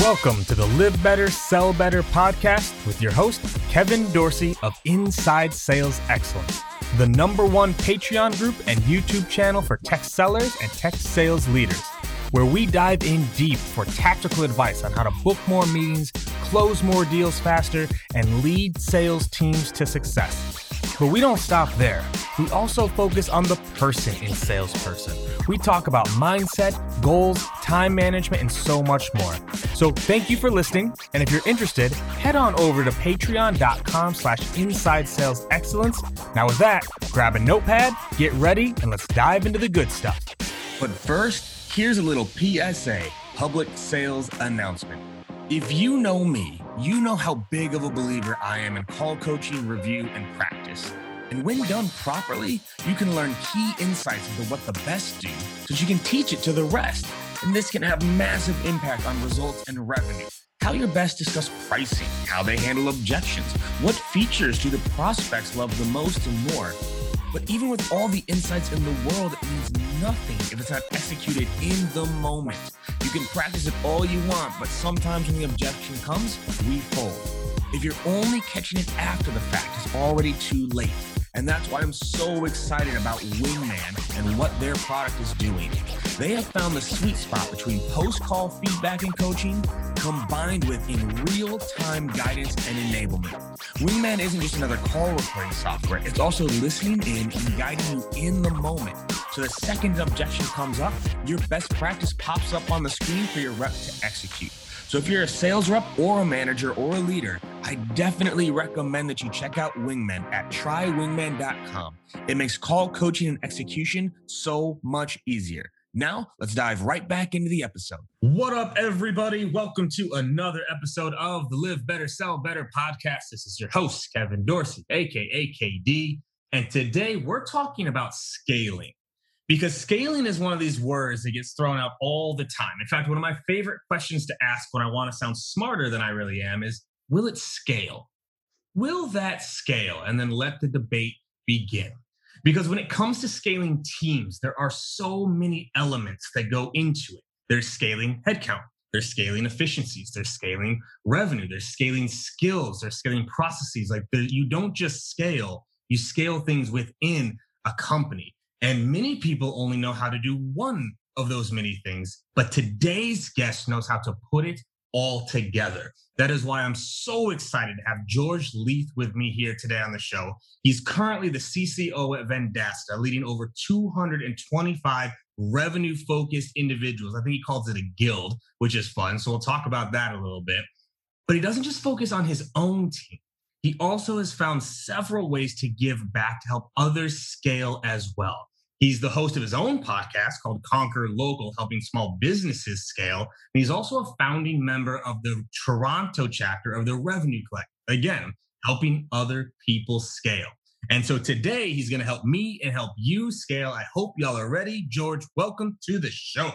Welcome to the Live Better, Sell Better podcast with your host, Kevin Dorsey of Inside Sales Excellence, the #1 Patreon group and YouTube channel for tech sellers and tech sales leaders, where we dive in deep for tactical advice on how to book more meetings, close more deals faster, and lead sales teams to success. But we don't stop there. We also focus on the person in salesperson. We talk about mindset, goals, time management, and so much more. So thank you for listening. And if you're interested, head on over to patreon.com/inside sales excellence. Now with that, grab a notepad, get ready, and let's dive into the good stuff. But first, here's a little PSA, public sales announcement. If you know me, you know how big of a believer I am in call coaching, review, and practice. And when done properly, you can learn key insights into what the best do so that you can teach it to the rest. And this can have massive impact on results and revenue. How your best discuss pricing, how they handle objections, what features do the prospects love the most, and more. But even with all the insights in the world, it means nothing if it's not executed in the moment. You can practice it all you want, but sometimes when the objection comes, we fold. If you're only catching it after the fact, it's already too late. And that's why I'm so excited about Wingman and what their product is doing. They have found the sweet spot between post-call feedback and coaching combined with in real-time guidance and enablement. Wingman isn't just another call recording software. It's also listening in and guiding you in the moment. So the second an objection comes up, your best practice pops up on the screen for your rep to execute. So if you're a sales rep or a manager or a leader, I definitely recommend that you check out Wingman at trywingman.com. It makes call coaching and execution so much easier. Now, let's dive right back into the episode. What up, everybody? Welcome to another episode of the Live Better, Sell Better podcast. This is your host, Kevin Dorsey, aka KD. And today we're talking about scaling. Because scaling is one of these words that gets thrown out all the time. In fact, one of my favorite questions to ask when I want to sound smarter than I really am is, will it scale? Will that scale? And then let the debate begin. Because when it comes to scaling teams, there are so many elements that go into it. There's scaling headcount. There's scaling efficiencies. There's scaling revenue. There's scaling skills. There's scaling processes. You don't just scale, you scale things within a company. And many people only know how to do one of those many things, but today's guest knows how to put it all together. That is why I'm so excited to have George Leith with me here today on the show. He's currently the CCO at Vendasta, leading over 225 revenue-focused individuals. I think he calls it a guild, which is fun. So we'll talk about that a little bit. But he doesn't just focus on his own team. He also has found several ways to give back to help others scale as well. He's the host of his own podcast called Conquer Local, helping small businesses scale. And he's also a founding member of the Toronto chapter of the Revenue Collective. Again, helping other people scale. And so today he's going to help me and help you scale. I hope y'all are ready. George, welcome to the show.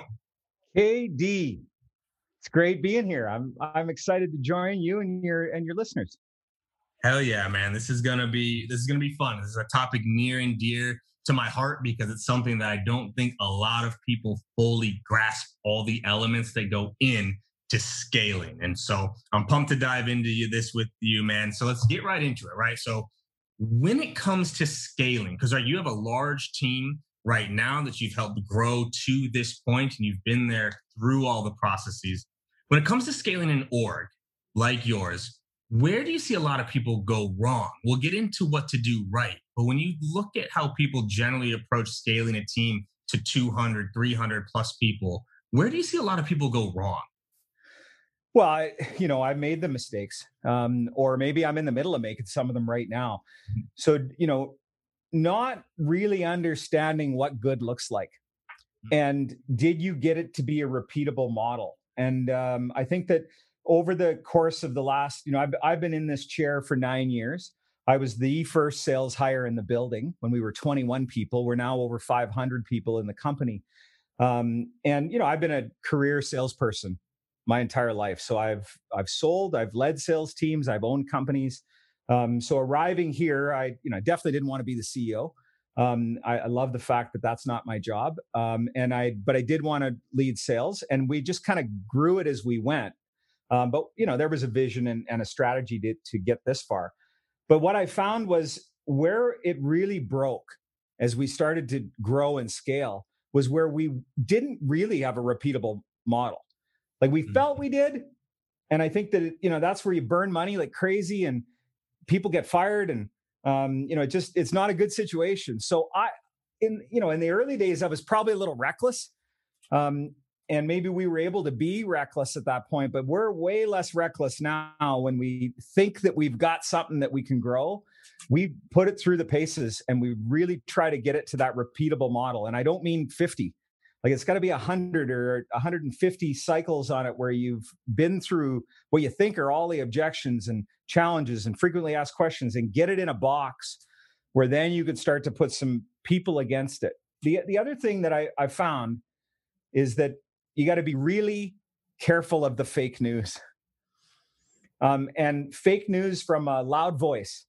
KD, it's great being here. I'm excited to join you and your listeners. Hell yeah, man. This is gonna be fun. This is a topic near and dear to my heart because it's something that I don't think a lot of people fully grasp all the elements that go in to scaling. And so I'm pumped to dive into this with you, man. So let's get right into it, right? So when it comes to scaling, because you have a large team right now that you've helped grow to this point and you've been there through all the processes. When it comes to scaling an org like yours, where do you see a lot of people go wrong? We'll get into what to do right. But when you look at how people generally approach scaling a team to 200, 300 plus people, where do you see a lot of people go wrong? Well, I made the mistakes, or maybe I'm in the middle of making some of them right now. So, not really understanding what good looks like. And did you get it to be a repeatable model? And I think that over the course of the last, I've been in this chair for 9 years. I was the first sales hire in the building when we were 21 people. We're now over 500 people in the company. And I've been a career salesperson my entire life. So I've sold, I've led sales teams, I've owned companies. So arriving here, I definitely didn't want to be the CEO. I love the fact that that's not my job. But I did want to lead sales, and we just kind of grew it as we went. But there was a vision and a strategy to get this far. But what I found was where it really broke as we started to grow and scale was where we didn't really have a repeatable model. Like we felt we did. And I think that, that's where you burn money like crazy and people get fired and, it's not a good situation. So in the early days, I was probably a little reckless. And maybe we were able to be reckless at that point, but we're way less reckless now when we think that we've got something that we can grow. We put it through the paces and we really try to get it to that repeatable model. And I don't mean 50. Like it's got to be 100 or 150 cycles on it where you've been through what you think are all the objections and challenges and frequently asked questions and get it in a box where then you could start to put some people against it. The other thing that I found is that you got to be really careful of the fake news. And fake news from a loud voice.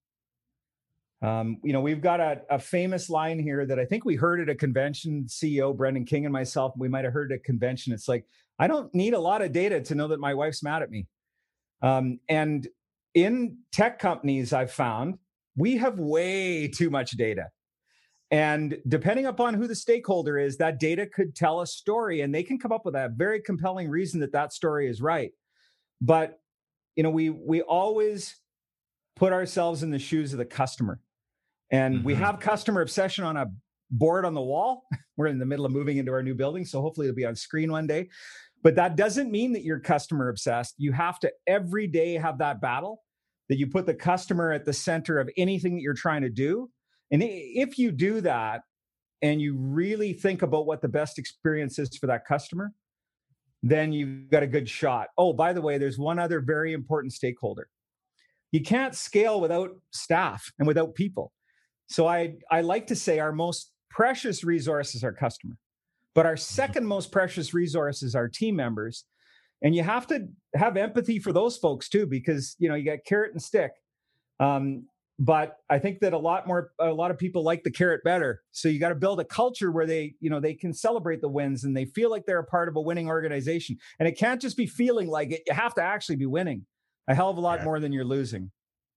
We've got a famous line here that I think we heard at a convention, CEO Brendan King and myself, we might have heard at a convention. It's like, I don't need a lot of data to know that my wife's mad at me. And in tech companies, I've found we have way too much data. And depending upon who the stakeholder is, that data could tell a story and they can come up with a very compelling reason that story is right. But, we always put ourselves in the shoes of the customer. And we have customer obsession on a board on the wall. We're in the middle of moving into our new building, so hopefully it'll be on screen one day. But that doesn't mean that you're customer obsessed. You have to every day have that battle that you put the customer at the center of anything that you're trying to do. And if you do that and you really think about what the best experience is for that customer, then you've got a good shot. Oh, by the way, there's one other very important stakeholder. You can't scale without staff and without people. So I like to say our most precious resource is our customer, but our second most precious resource is our team members. And you have to have empathy for those folks too, because, you got carrot and stick. But I think that a lot of people like the carrot better. So you got to build a culture where they can celebrate the wins and they feel like they're a part of a winning organization. And it can't just be feeling like it. You have to actually be winning a hell of a lot more than you're losing.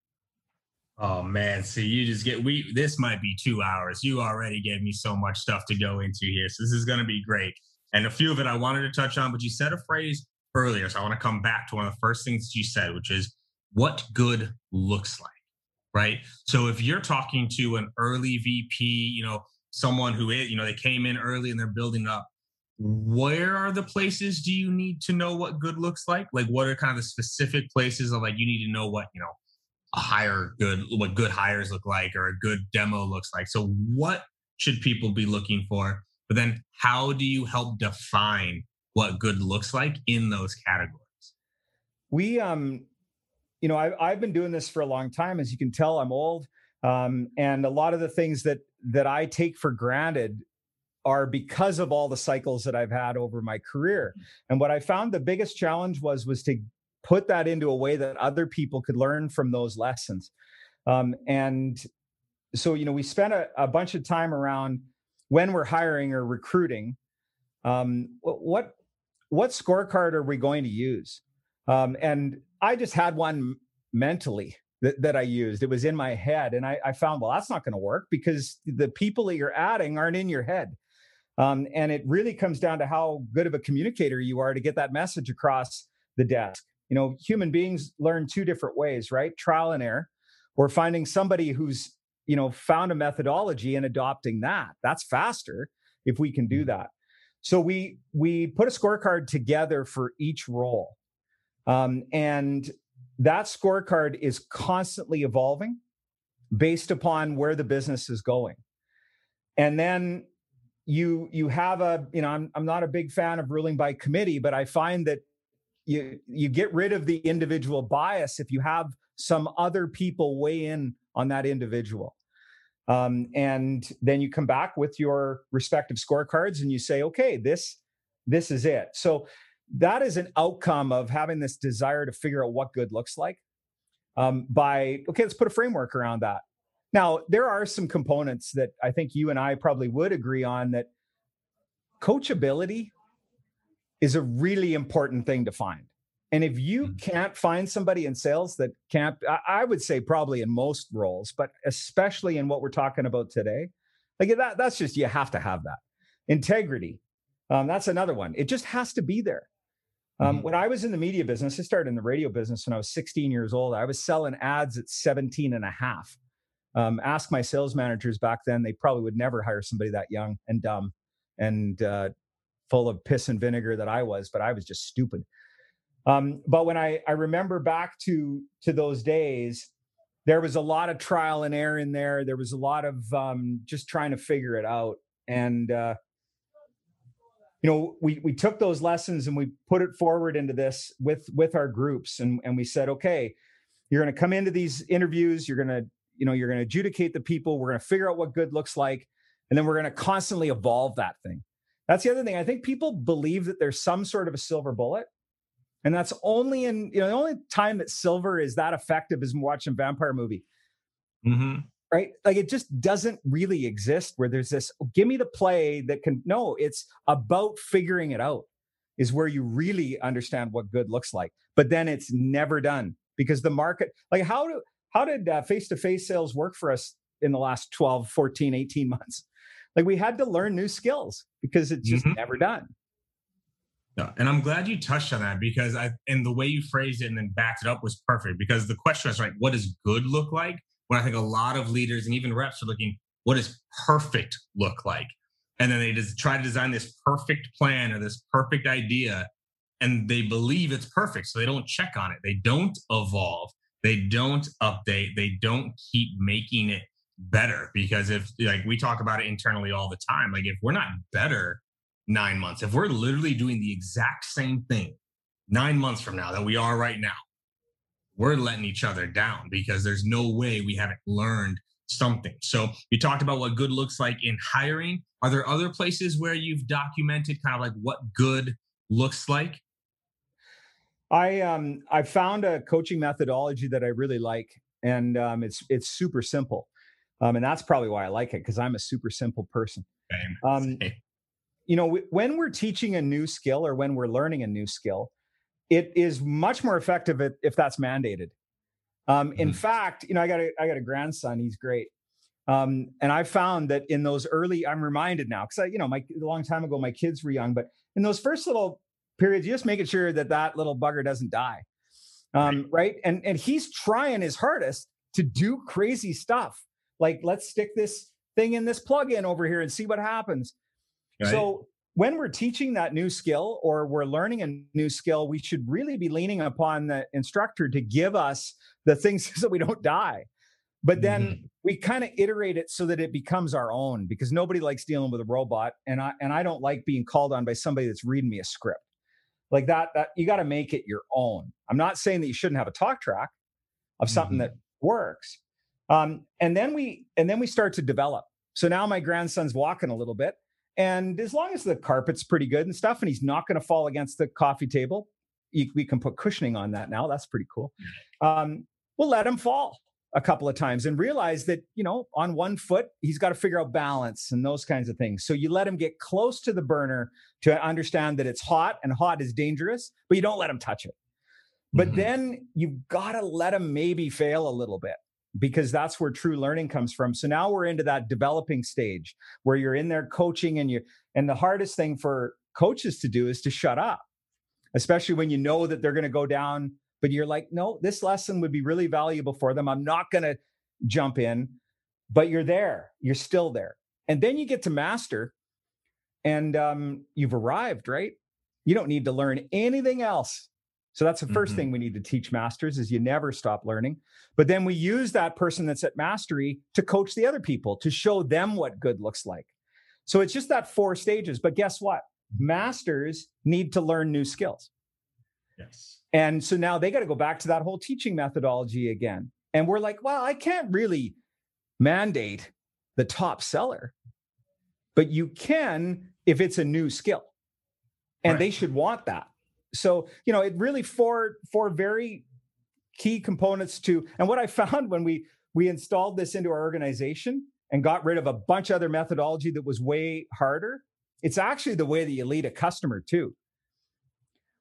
Oh man, see, you just this might be 2 hours. You already gave me so much stuff to go into here. So this is going to be great. And a few of it I wanted to touch on, but you said a phrase earlier. So I want to come back to one of the first things you said, which is what good looks like, right? So if you're talking to an early VP, someone who is, they came in early and they're building up, where are the places do you need to know what good looks like? Like what are kind of the specific places of like, you need to know what, what good hires look like or a good demo looks like. So what should people be looking for? But then how do you help define what good looks like in those categories? We, I've been doing this for a long time. As you can tell, I'm old. And a lot of the things that I take for granted are because of all the cycles that I've had over my career. And what I found the biggest challenge was to put that into a way that other people could learn from those lessons. And so, we spent a bunch of time around when we're hiring or recruiting, what scorecard are we going to use? And I just had one mentally that I used. It was in my head. And I found, well, that's not going to work because the people that you're adding aren't in your head. And it really comes down to how good of a communicator you are to get that message across the desk. Human beings learn two different ways, right? Trial and error, or finding somebody who's, found a methodology and adopting that. That's faster if we can do that. So we put a scorecard together for each role. And that scorecard is constantly evolving based upon where the business is going. And then you have I'm not a big fan of ruling by committee, but I find that you get rid of the individual bias if you have some other people weigh in on that individual. And then you come back with your respective scorecards and you say, okay, this is it. So that is an outcome of having this desire to figure out what good looks like. Let's put a framework around that. Now, there are some components that I think you and I probably would agree on, that coachability is a really important thing to find. And if you can't find somebody in sales that can't, I would say probably in most roles, but especially in what we're talking about today, like that's just, you have to have that. Integrity. That's another one. It just has to be there. When I was in the media business, I started in the radio business when I was 16 years old. I was selling ads at 17 and a half. Ask my sales managers back then, they probably would never hire somebody that young and dumb and full of piss and vinegar that I was, but I was just stupid. But when I remember back to those days, there was a lot of trial and error in there. There was a lot of just trying to figure it out. And, we took those lessons and we put it forward into this with our groups. And we said, okay, you're going to come into these interviews. You're going to adjudicate the people. We're going to figure out what good looks like. And then we're going to constantly evolve that thing. That's the other thing. I think people believe that there's some sort of a silver bullet. And that's only the only time that silver is that effective is watching a vampire movie. Right? Like it just doesn't really exist where there's this, give me the play that can, no, it's about figuring it out is where you really understand what good looks like. But then it's never done because the market, like how did face-to-face sales work for us in the last 12, 14, 18 months? Like we had to learn new skills because it's just never done. Yeah, and I'm glad you touched on that because and the way you phrased it and then backed it up was perfect because the question was, right, what does good look like? When I think a lot of leaders and even reps are looking, what does perfect look like? And then they just try to design this perfect plan or this perfect idea and they believe it's perfect. So they don't check on it. They don't evolve. They don't update. They don't keep making it better because if like we talk about it internally all the time, like if we're not better 9 months, if we're literally doing the exact same thing 9 months from now that we are right now, we're letting each other down because there's no way we haven't learned something. So you talked about what good looks like in hiring. Are there other places where you've documented kind of like what good looks like? I found a coaching methodology that I really like, and it's super simple, and that's probably why I like it because I'm a super simple person. Same. When we're teaching a new skill or when we're learning a new skill, it is much more effective if that's mandated. In fact, I got a grandson. He's great. And I found that in those I'm reminded now, because a long time ago, my kids were young, but in those first little periods, you just making sure that little bugger doesn't die. Right. And he's trying his hardest to do crazy stuff. Like, let's stick this thing in this plug-in over here and see what happens. Right. So when we're teaching that new skill or we're learning a new skill, we should really be leaning upon the instructor to give us the things so we don't die. But then we kind of iterate it so that it becomes our own because nobody likes dealing with a robot. And I don't like being called on by somebody that's reading me a script like that you got to make it your own. I'm not saying that you shouldn't have a talk track of something that works. And then we start to develop. So now my grandson's walking a little bit. And as long as the carpet's pretty good and stuff, and he's not going to fall against the coffee table, we can put cushioning on that now. That's pretty cool. We'll let him fall a couple of times and realize that, on one foot, he's got to figure out balance and those kinds of things. So you let him get close to the burner to understand that it's hot and hot is dangerous, but you don't let him touch it. But then you've got to let him maybe fail a little bit, because that's where true learning comes from. So now we're into that developing stage where you're in there coaching and the hardest thing for coaches to do is to shut up, especially when you know that they're going to go down, but you're like, no, this lesson would be really valuable for them. I'm not going to jump in, but you're there, you're still there. And then you get to master and you've arrived, right? You don't need to learn anything else. So that's the first thing we need to teach masters is you never stop learning. But then we use that person that's at mastery to coach the other people, to show them what good looks like. So it's just that 4 stages. But guess what? Masters need to learn new skills. Yes. And so now they got to go back to that whole teaching methodology again. And we're like, well, I can't really mandate the top seller, but you can if it's a new skill. And They should want that. So, it really four very key components to, and what I found when we installed this into our organization and got rid of a bunch of other methodology that was way harder, it's actually the way that you lead a customer too.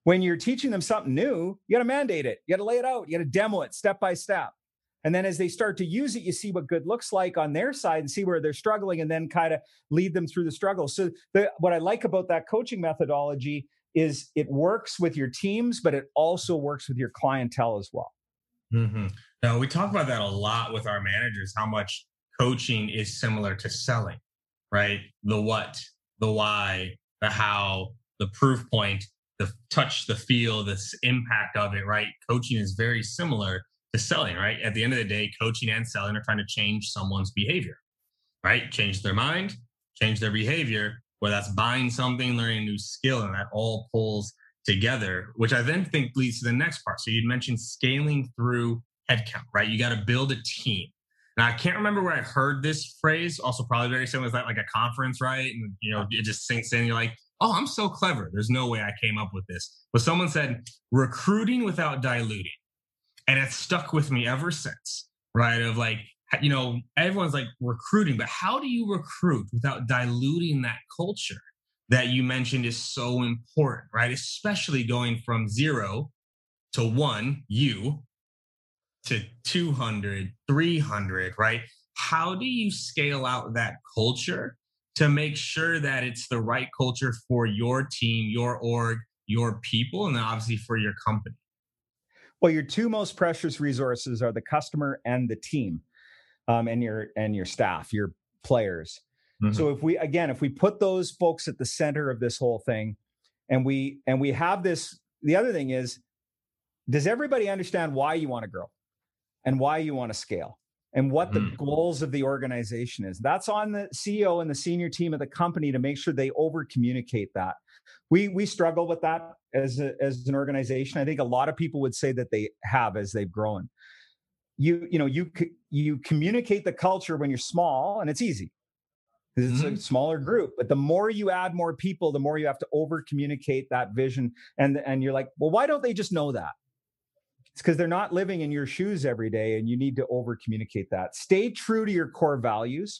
When you're teaching them something new, you got to mandate it. You got to lay it out. You got to demo it step by step. And then as they start to use it, you see what good looks like on their side and see where they're struggling, and then kind of lead them through the struggle. So what I like about that coaching methodology is it works with your teams, but it also works with your clientele as well. Mm-hmm. Now, we talk about that a lot with our managers, how much coaching is similar to selling, right? The what, the why, the how, the proof point, the touch, the feel, this impact of it, right? Coaching is very similar to selling, right? At the end of the day, coaching and selling are trying to change someone's behavior, right? Change their mind, change their behavior, whether that's buying something, learning a new skill, and that all pulls together, which I then think leads to the next part. So you'd mentioned scaling through headcount, right? You got to build a team. Now, I can't remember where I heard this phrase, also probably very similar to like a conference, right? And, it just sinks in. You're like, oh, I'm so clever. There's no way I came up with this. But someone said, recruiting without diluting. And it's stuck with me ever since, right? Of like, everyone's like recruiting, but how do you recruit without diluting that culture that you mentioned is so important, right? Especially going from 0 to 1, you, to 200, 300, right? How do you scale out that culture to make sure that it's the right culture for your team, your org, your people, and then obviously for your company? Well, your two most precious resources are the customer and the team, and your staff, your players. Mm-hmm. So if we put those folks at the center of this whole thing, and we have this, the other thing is, does everybody understand why you want to grow and why you want to scale and what the goals of the organization is? That's on the CEO and the senior team of the company to make sure they over communicate that. We struggle with that as an organization. I think a lot of people would say that they have as they've grown. You communicate the culture when you're small, and it's easy. It's a smaller group, but the more you add more people, the more you have to over communicate that vision. And you're like, well, why don't they just know that? It's because they're not living in your shoes every day, and you need to over communicate that. Stay true to your core values,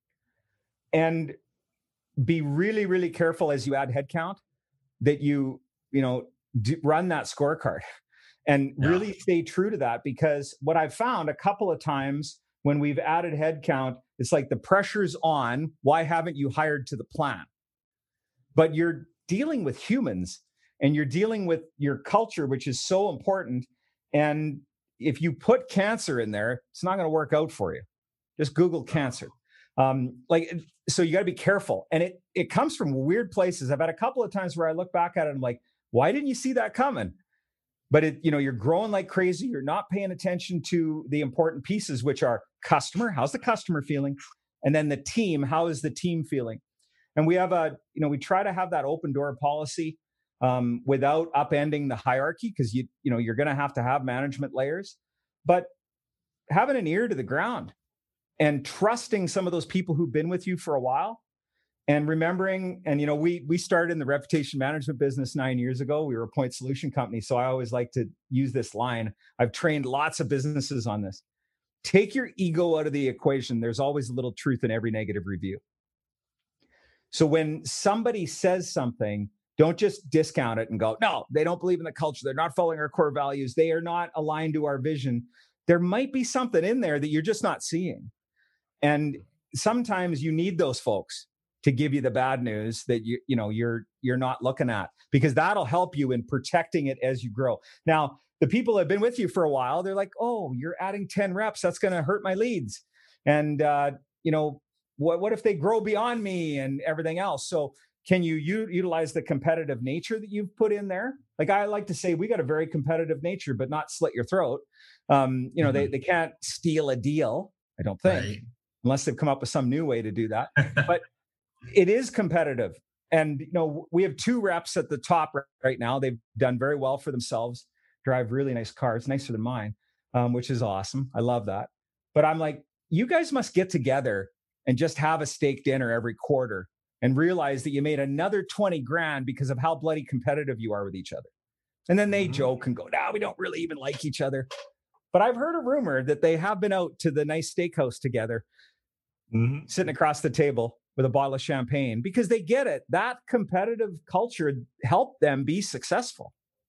and be really, really careful as you add headcount that you run that scorecard and really stay true to that. Because what I've found a couple of times when we've added headcount, it's like the pressure's on. Why haven't you hired to the plan? But you're dealing with humans, and you're dealing with your culture, which is so important. And if you put cancer in there, it's not going to work out for you. Just Google cancer. So you got to be careful. And it comes from weird places. I've had a couple of times where I look back at it and I'm like, why didn't you see that coming? But you're growing like crazy. You're not paying attention to the important pieces, which are customer. How's the customer feeling? And then the team. How is the team feeling? And we have we try to have that open door policy without upending the hierarchy, because you're going to have management layers, but having an ear to the ground and trusting some of those people who've been with you for a while, and remembering, and we started in the reputation management business 9 years ago. We were a point solution company. So I always like to use this line. I've trained lots of businesses on this. Take your ego out of the equation. There's always a little truth in every negative review. So when somebody says something, don't just discount it and go, no, they don't believe in the culture. They're not following our core values. They are not aligned to our vision. There might be something in there that you're just not seeing. And sometimes you need those folks to give you the bad news that you're not looking at, because that'll help you in protecting it as you grow. Now, the people that have been with you for a while, they're like, oh, you're adding 10 reps. That's going to hurt my leads. And, what if they grow beyond me and everything else? So can you utilize the competitive nature that you've put in there? Like I like to say, we got a very competitive nature, but not slit your throat. They can't steal a deal, I don't think, right, unless they've come up with some new way to do that. But it is competitive. And, we have 2 reps at the top right now. They've done very well for themselves, drive really nice cars, nicer than mine, which is awesome. I love that. But I'm like, you guys must get together and just have a steak dinner every quarter and realize that you made another 20 grand because of how bloody competitive you are with each other. And then they joke and go, no, we don't really even like each other. But I've heard a rumor that they have been out to the nice steakhouse together, sitting across the table with a bottle of champagne, because they get it. That competitive culture helped them be successful.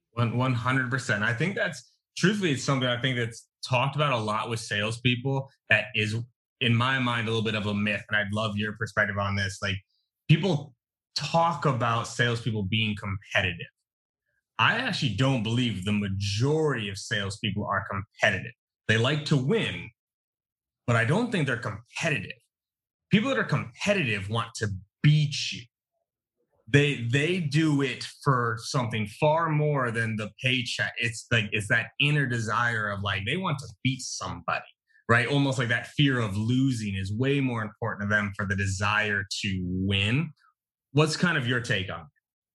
100%. I think that's truthfully, it's something I think that's talked about a lot with salespeople that is, in my mind, a little bit of a myth. And I'd love your perspective on this. Like, people talk about salespeople being competitive. I actually don't believe the majority of salespeople are competitive. They like to win, but I don't think they're competitive. People that are competitive want to beat you. They do it for something far more than the paycheck. It's that inner desire of like they want to beat somebody, right? Almost like that fear of losing is way more important to them for the desire to win. What's kind of your take on it?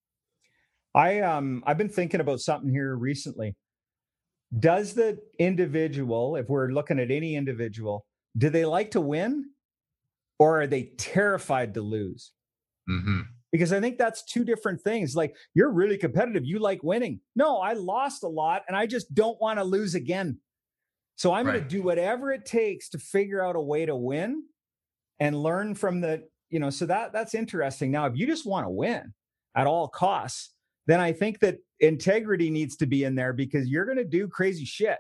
I've been thinking about something here recently. Does the individual, if we're looking at any individual, do they like to win or are they terrified to lose? Mm-hmm. Because I think that's two different things. Like, you're really competitive. You like winning. No, I lost a lot and I just don't want to lose again. So I'm going to do whatever it takes to figure out a way to win and learn from so that's interesting. Now, if you just want to win at all costs, then I think that integrity needs to be in there because you're going to do crazy shit.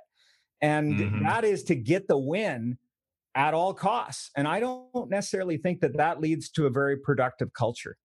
And that is to get the win at all costs. And I don't necessarily think that leads to a very productive culture.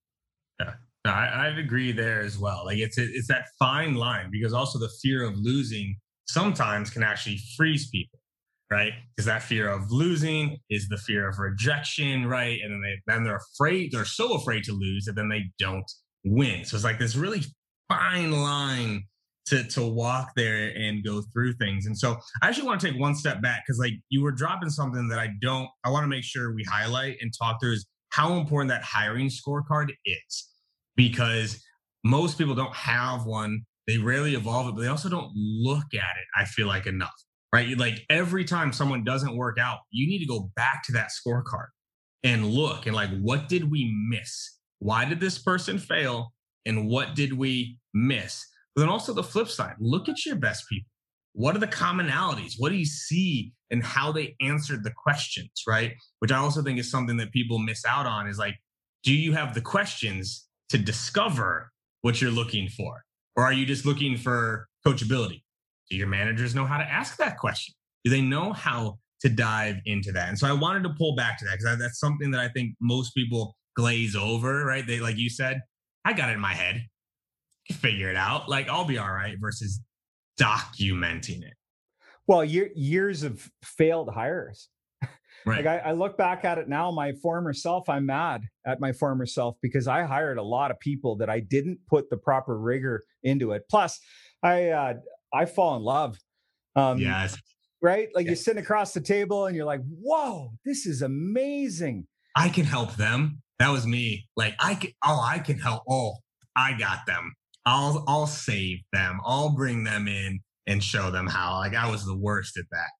Yeah, no, I'd agree there as well. Like it's that fine line because also the fear of losing sometimes can actually freeze people, right? Because that fear of losing is the fear of rejection, right? And then they're afraid, they're so afraid to lose that then they don't win. So it's like this really fine line to walk there and go through things. And so I actually want to take one step back because like you were dropping something that I want to make sure we highlight and talk through is how important that hiring scorecard is. Because most people don't have one. They rarely evolve it, but they also don't look at it, I feel like, enough, right? Like every time someone doesn't work out, you need to go back to that scorecard and look and like, what did we miss? Why did this person fail? And what did we miss? But then also the flip side, look at your best people. What are the commonalities? What do you see in how they answered the questions, right? Which I also think is something that people miss out on is like, do you have the questions to discover what you're looking for? Or are you just looking for coachability? Do your managers know how to ask that question? Do they know how to dive into that? And so I wanted to pull back to that because that's something that I think most people glaze over, right? They, like you said, I got it in my head. I can figure it out. Like I'll be all right versus documenting it. Well, years of failed hires. Right. Like I look back at it now, my former self, I'm mad at my former self because I hired a lot of people that I didn't put the proper rigor into it. Plus, I fall in love. Yes. Right? Like you're sitting across the table and you're like, whoa, this is amazing. I can help them. That was me. Like I can help. Oh, I got them. I'll save them. I'll bring them in and show them how. Like I was the worst at that.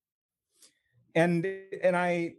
And I,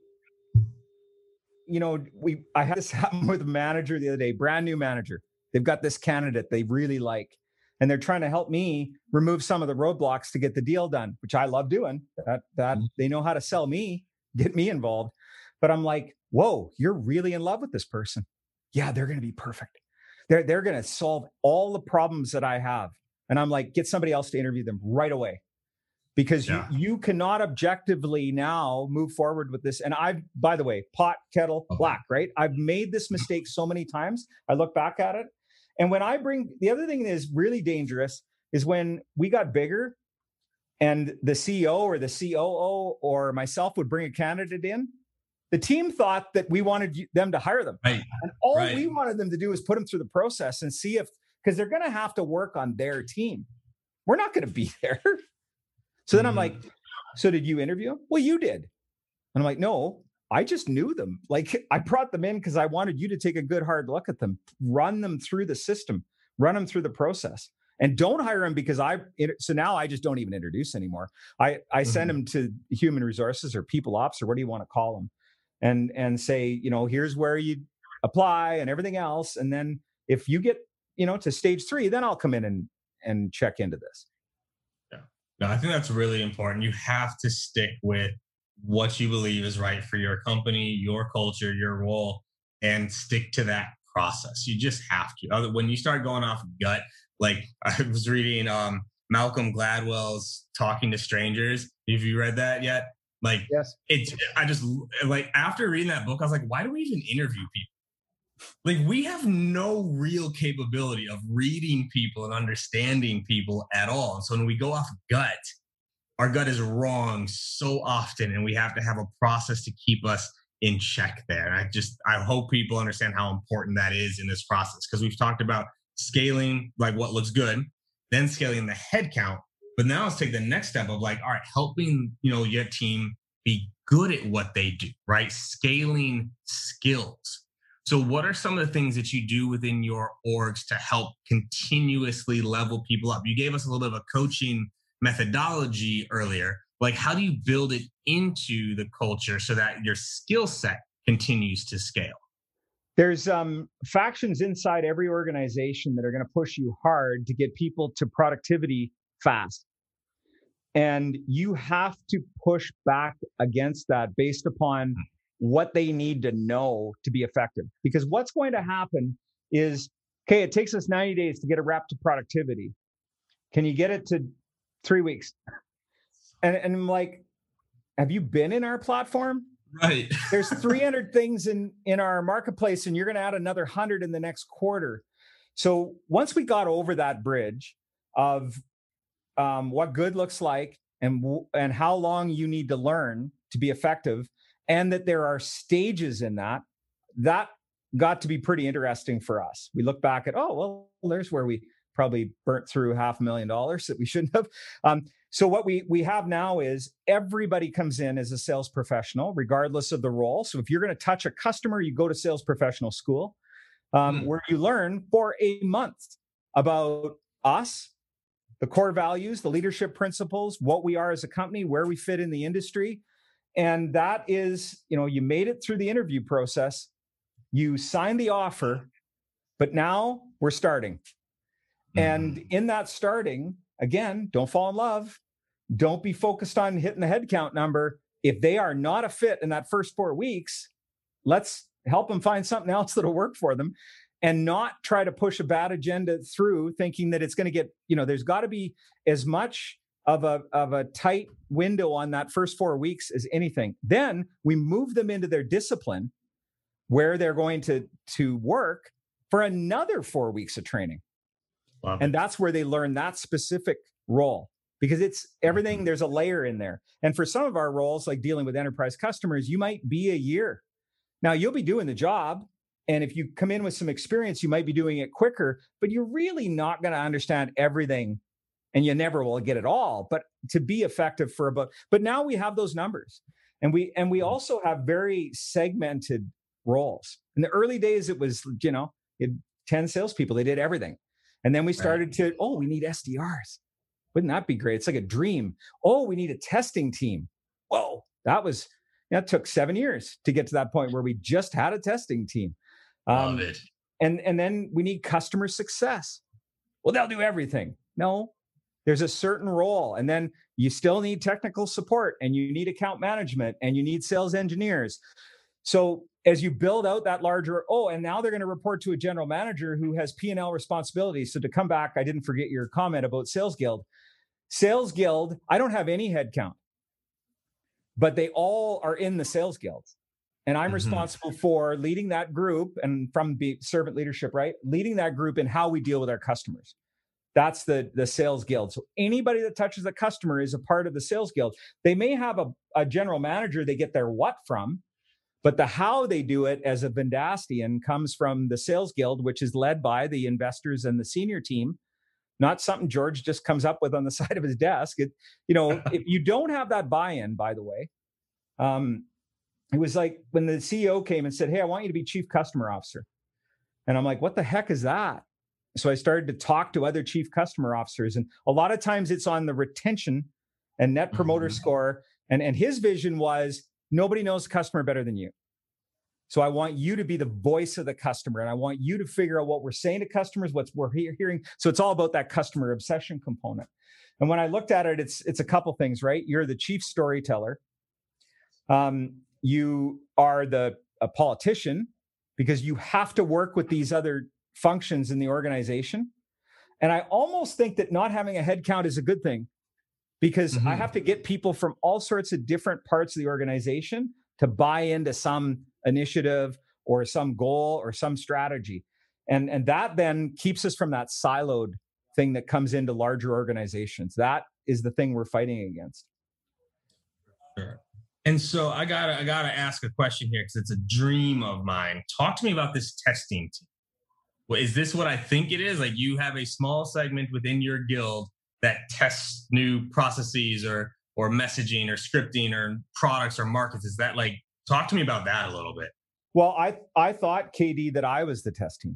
I had this happen with a manager the other day, brand new manager. They've got this candidate they really like, and they're trying to help me remove some of the roadblocks to get the deal done, which I love doing. That they know how to sell me, get me involved. But I'm like, whoa, you're really in love with this person. Yeah, they're going to be perfect. They're going to solve all the problems that I have. And I'm like, get somebody else to interview them right away. Because you cannot objectively now move forward with this. And by the way, pot, kettle, black, right? I've made this mistake so many times. I look back at it. And when the other thing that is really dangerous is when we got bigger and the CEO or the COO or myself would bring a candidate in, the team thought that we wanted them to hire them. Right. And all we wanted them to do is put them through the process and see because they're going to have to work on their team. We're not going to be there. So then I'm like, so did you interview them? Well, you did. And I'm like, no, I just knew them. Like I brought them in because I wanted you to take a good hard look at them, run them through the system, run them through the process, and don't hire them because so now I just don't even introduce anymore. I send them to human resources or people ops or what do you want to call them and say, here's where you apply and everything else. And then if you get, to stage 3, then I'll come in and check into this. No, I think that's really important. You have to stick with what you believe is right for your company, your culture, your role, and stick to that process. You just have to. When you start going off gut, like I was reading Malcolm Gladwell's Talking to Strangers. Have you read that yet? Like, yes. I just like, after reading that book, I was like, why do we even interview people? Like, we have no real capability of reading people and understanding people at all. And so when we go off gut, our gut is wrong so often, and we have to have a process to keep us in check there. And I hope people understand how important that is in this process, because we've talked about scaling, like what looks good, then scaling the headcount. But now let's take the next step of like, all right, helping, your team be good at what they do, right? Scaling skills. So what are some of the things that you do within your orgs to help continuously level people up? You gave us a little bit of a coaching methodology earlier. Like, how do you build it into the culture so that your skill set continues to scale? There's factions inside every organization that are going to push you hard to get people to productivity fast. And you have to push back against that based upon what they need to know to be effective. Because what's going to happen is, okay, it takes us 90 days to get a rep to productivity. Can you get it to 3 weeks? And I'm like, have you been in our platform? Right. There's 300 things in our marketplace, and you're going to add another 100 in the next quarter. So once we got over that bridge of what good looks like and how long you need to learn to be effective, and that there are stages in that got to be pretty interesting for us. We look back at, oh, well, there's where we probably burnt through $500,000 that we shouldn't have. So what we have now is everybody comes in as a sales professional, regardless of the role. So if you're going to touch a customer, you go to sales professional school, where you learn for a month about us, the core values, the leadership principles, what we are as a company, where we fit in the industry. And that is, you made it through the interview process, you signed the offer, but now we're starting. And in that starting, again, don't fall in love. Don't be focused on hitting the headcount number. If they are not a fit in that first 4 weeks, let's help them find something else that'll work for them, and not try to push a bad agenda through thinking that it's going to get, there's got to be as much of a tight window on that first 4 weeks as anything. Then we move them into their discipline where they're going to work for another 4 weeks of training. Wow. And that's where they learn that specific role, because it's everything. There's a layer in there. And for some of our roles, like dealing with enterprise customers, you might be a year. Now you'll be doing the job. And if you come in with some experience, you might be doing it quicker, but you're really not going to understand everything, and you never will get it all. But to be effective but now we have those numbers, and we also have very segmented roles. In the early days, it was, you had 10 salespeople, they did everything. And then we started we need SDRs. Wouldn't that be great? It's like a dream. Oh, we need a testing team. Whoa, that took 7 years to get to that point where we just had a testing team. Love it. And then we need customer success. Well, they'll do everything. No, there's a certain role. And then you still need technical support, and you need account management, and you need sales engineers. So as you build out that larger, and now they're going to report to a general manager who has P&L responsibilities. So to come back, I didn't forget your comment about Sales Guild. Sales Guild, I don't have any headcount, but they all are in the Sales Guild. And I'm responsible for leading that group, and from servant leadership, right? Leading that group in how we deal with our customers. That's the Sales Guild. So anybody that touches a customer is a part of the Sales Guild. They may have a general manager they get their what from, but the how they do it as a Vendastian comes from the Sales Guild, which is led by the investors and the senior team. Not something George just comes up with on the side of his desk. If you don't have that buy-in, by the way, it was like when the CEO came and said, "Hey, I want you to be chief customer officer." And I'm like, what the heck is that? So I started to talk to other chief customer officers. And a lot of times it's on the retention and net promoter score. And his vision was, nobody knows the customer better than you. So I want you to be the voice of the customer. And I want you to figure out what we're saying to customers, what we're hearing. So it's all about that customer obsession component. And when I looked at it, it's a couple things, right? You're the chief storyteller. You are a politician. because you have to work with these other functions in the organization. And I almost think that not having a headcount is a good thing, because I have to get people from all sorts of different parts of the organization to buy into some initiative or some goal or some strategy. And that then keeps us from that siloed thing that comes into larger organizations. That is the thing we're fighting against. Sure. And so I gotta ask a question here, because it's a dream of mine. Talk to me about this testing team. Well, is this what I think it is? Like, you have a small segment within your guild that tests new processes or messaging or scripting or products or markets? Is that like, talk to me about that a little bit. Well, I thought, KD, that I was the test team.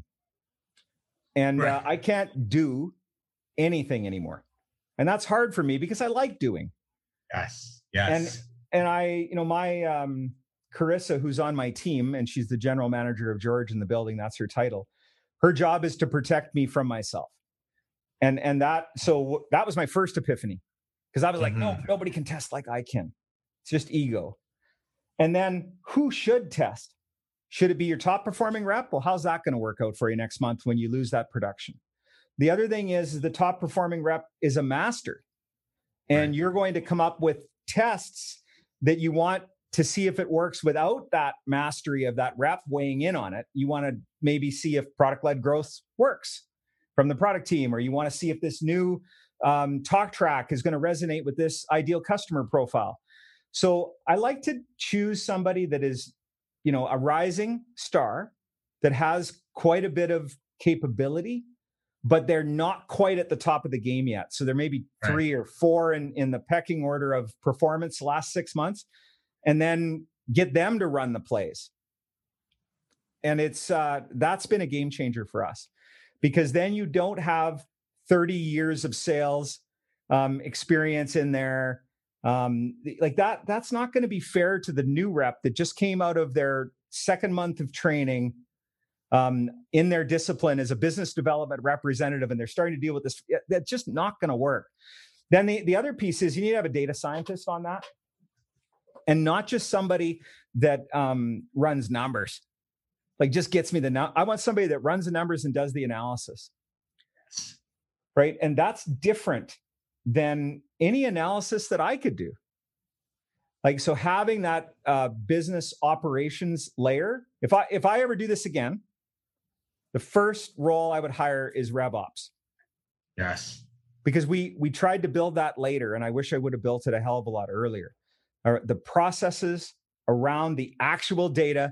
And Right. I can't do anything anymore. And that's hard for me because I like doing. Yes. And I, my Carissa, who's on my team, and she's the general manager of George in the building, that's her title. Her job is to protect me from myself. And that was my first epiphany, because I was like, no, nobody can test like I can. It's just ego. And then who should test? Should it be your top performing rep? Well, how's that going to work out for you next month when you lose that production? The other thing is the top performing rep is a master. And you're going to come up with tests that you want to see if it works without that mastery of that rep weighing in on it. You want to maybe see if product-led growth works from the product team, or you want to see if this new talk track is going to resonate with this ideal customer profile. So I like to choose somebody that is, a rising star that has quite a bit of capability, but they're not quite at the top of the game yet. So there may be 3 or 4 in the pecking order of performance the last 6 months, and then get them to run the plays. And it's that's been a game changer for us, because then you don't have 30 years of sales experience in there. Like that's not going to be fair to the new rep that just came out of their second month of training in their discipline as a business development representative, and they're starting to deal with this. That's just not going to work. Then the other piece is you need to have a data scientist on that, and not just somebody that runs numbers. Like, just gets me I want somebody that runs the numbers and does the analysis. Right. And that's different than any analysis that I could do. Like, so having that business operations layer, if I ever do this again, the first role I would hire is RevOps. Yes. Because we tried to build that later, and I wish I would have built it a hell of a lot earlier. The processes around the actual data,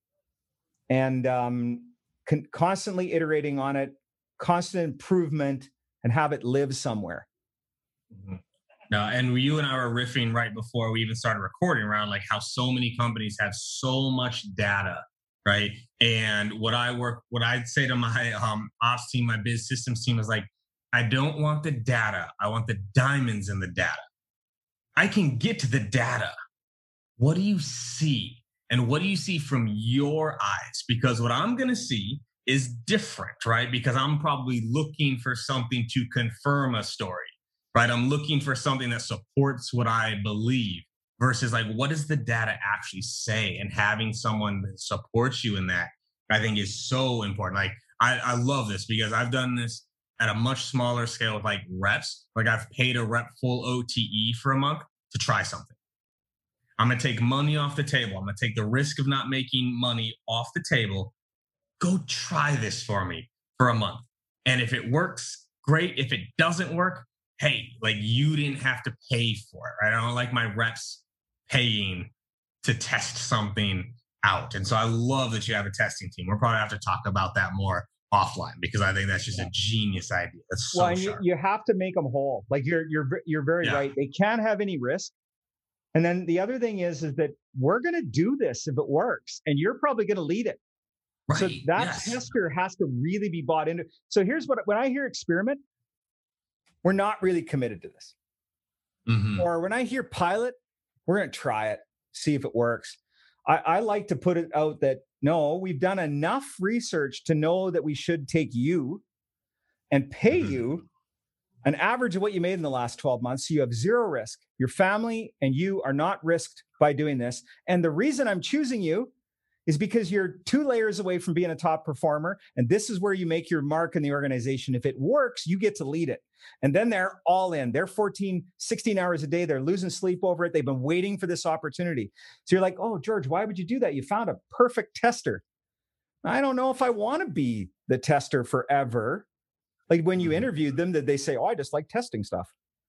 and constantly iterating on it, constant improvement, and have it live somewhere. No, and you and I were riffing right before we even started recording around like how so many companies have so much data, right? And what I'd say to my ops team, my biz systems team, is like, I don't want the data. I want the diamonds in the data. I can get to the data. What do you see? And what do you see from your eyes? Because what I'm going to see is different, right? Because I'm probably looking for something to confirm a story, right? I'm looking for something that supports what I believe, versus like, what does the data actually say? And having someone that supports you in that, I think, is so important. Like, I love this, because I've done this at a much smaller scale with like reps. Like, I've paid a rep full OTE for a month to try something. I'm going to take money off the table. I'm going to take the risk of not making money off the table. Go try this for me for a month. And if it works, great. If it doesn't work, hey, like, you didn't have to pay for it, right? I don't like my reps paying to test something out. And so I love that you have a testing team. We'll probably have to talk about that more offline, because I think that's just a genius idea. That's so sharp. You have to make them whole. Like, you're very right. They can't have any risk. And then the other thing is that we're going to do this if it works, and you're probably going to lead it. Right. So that tester has to really be bought into. So here's when I hear experiment, we're not really committed to this. Or when I hear pilot, we're going to try it, see if it works. I like to put it out that, no, we've done enough research to know that we should take you and pay you an average of what you made in the last 12 months. So you have zero risk. Your family and you are not risked by doing this. And the reason I'm choosing you is because you're 2 layers away from being a top performer. And this is where you make your mark in the organization. If it works, you get to lead it. And then they're all in. They're 14, 16 hours a day. They're losing sleep over it. They've been waiting for this opportunity. So you're like, oh, George, why would you do that? You found a perfect tester. I don't know if I want to be the tester forever. Like when you interviewed them, did they say, oh, I just like testing stuff?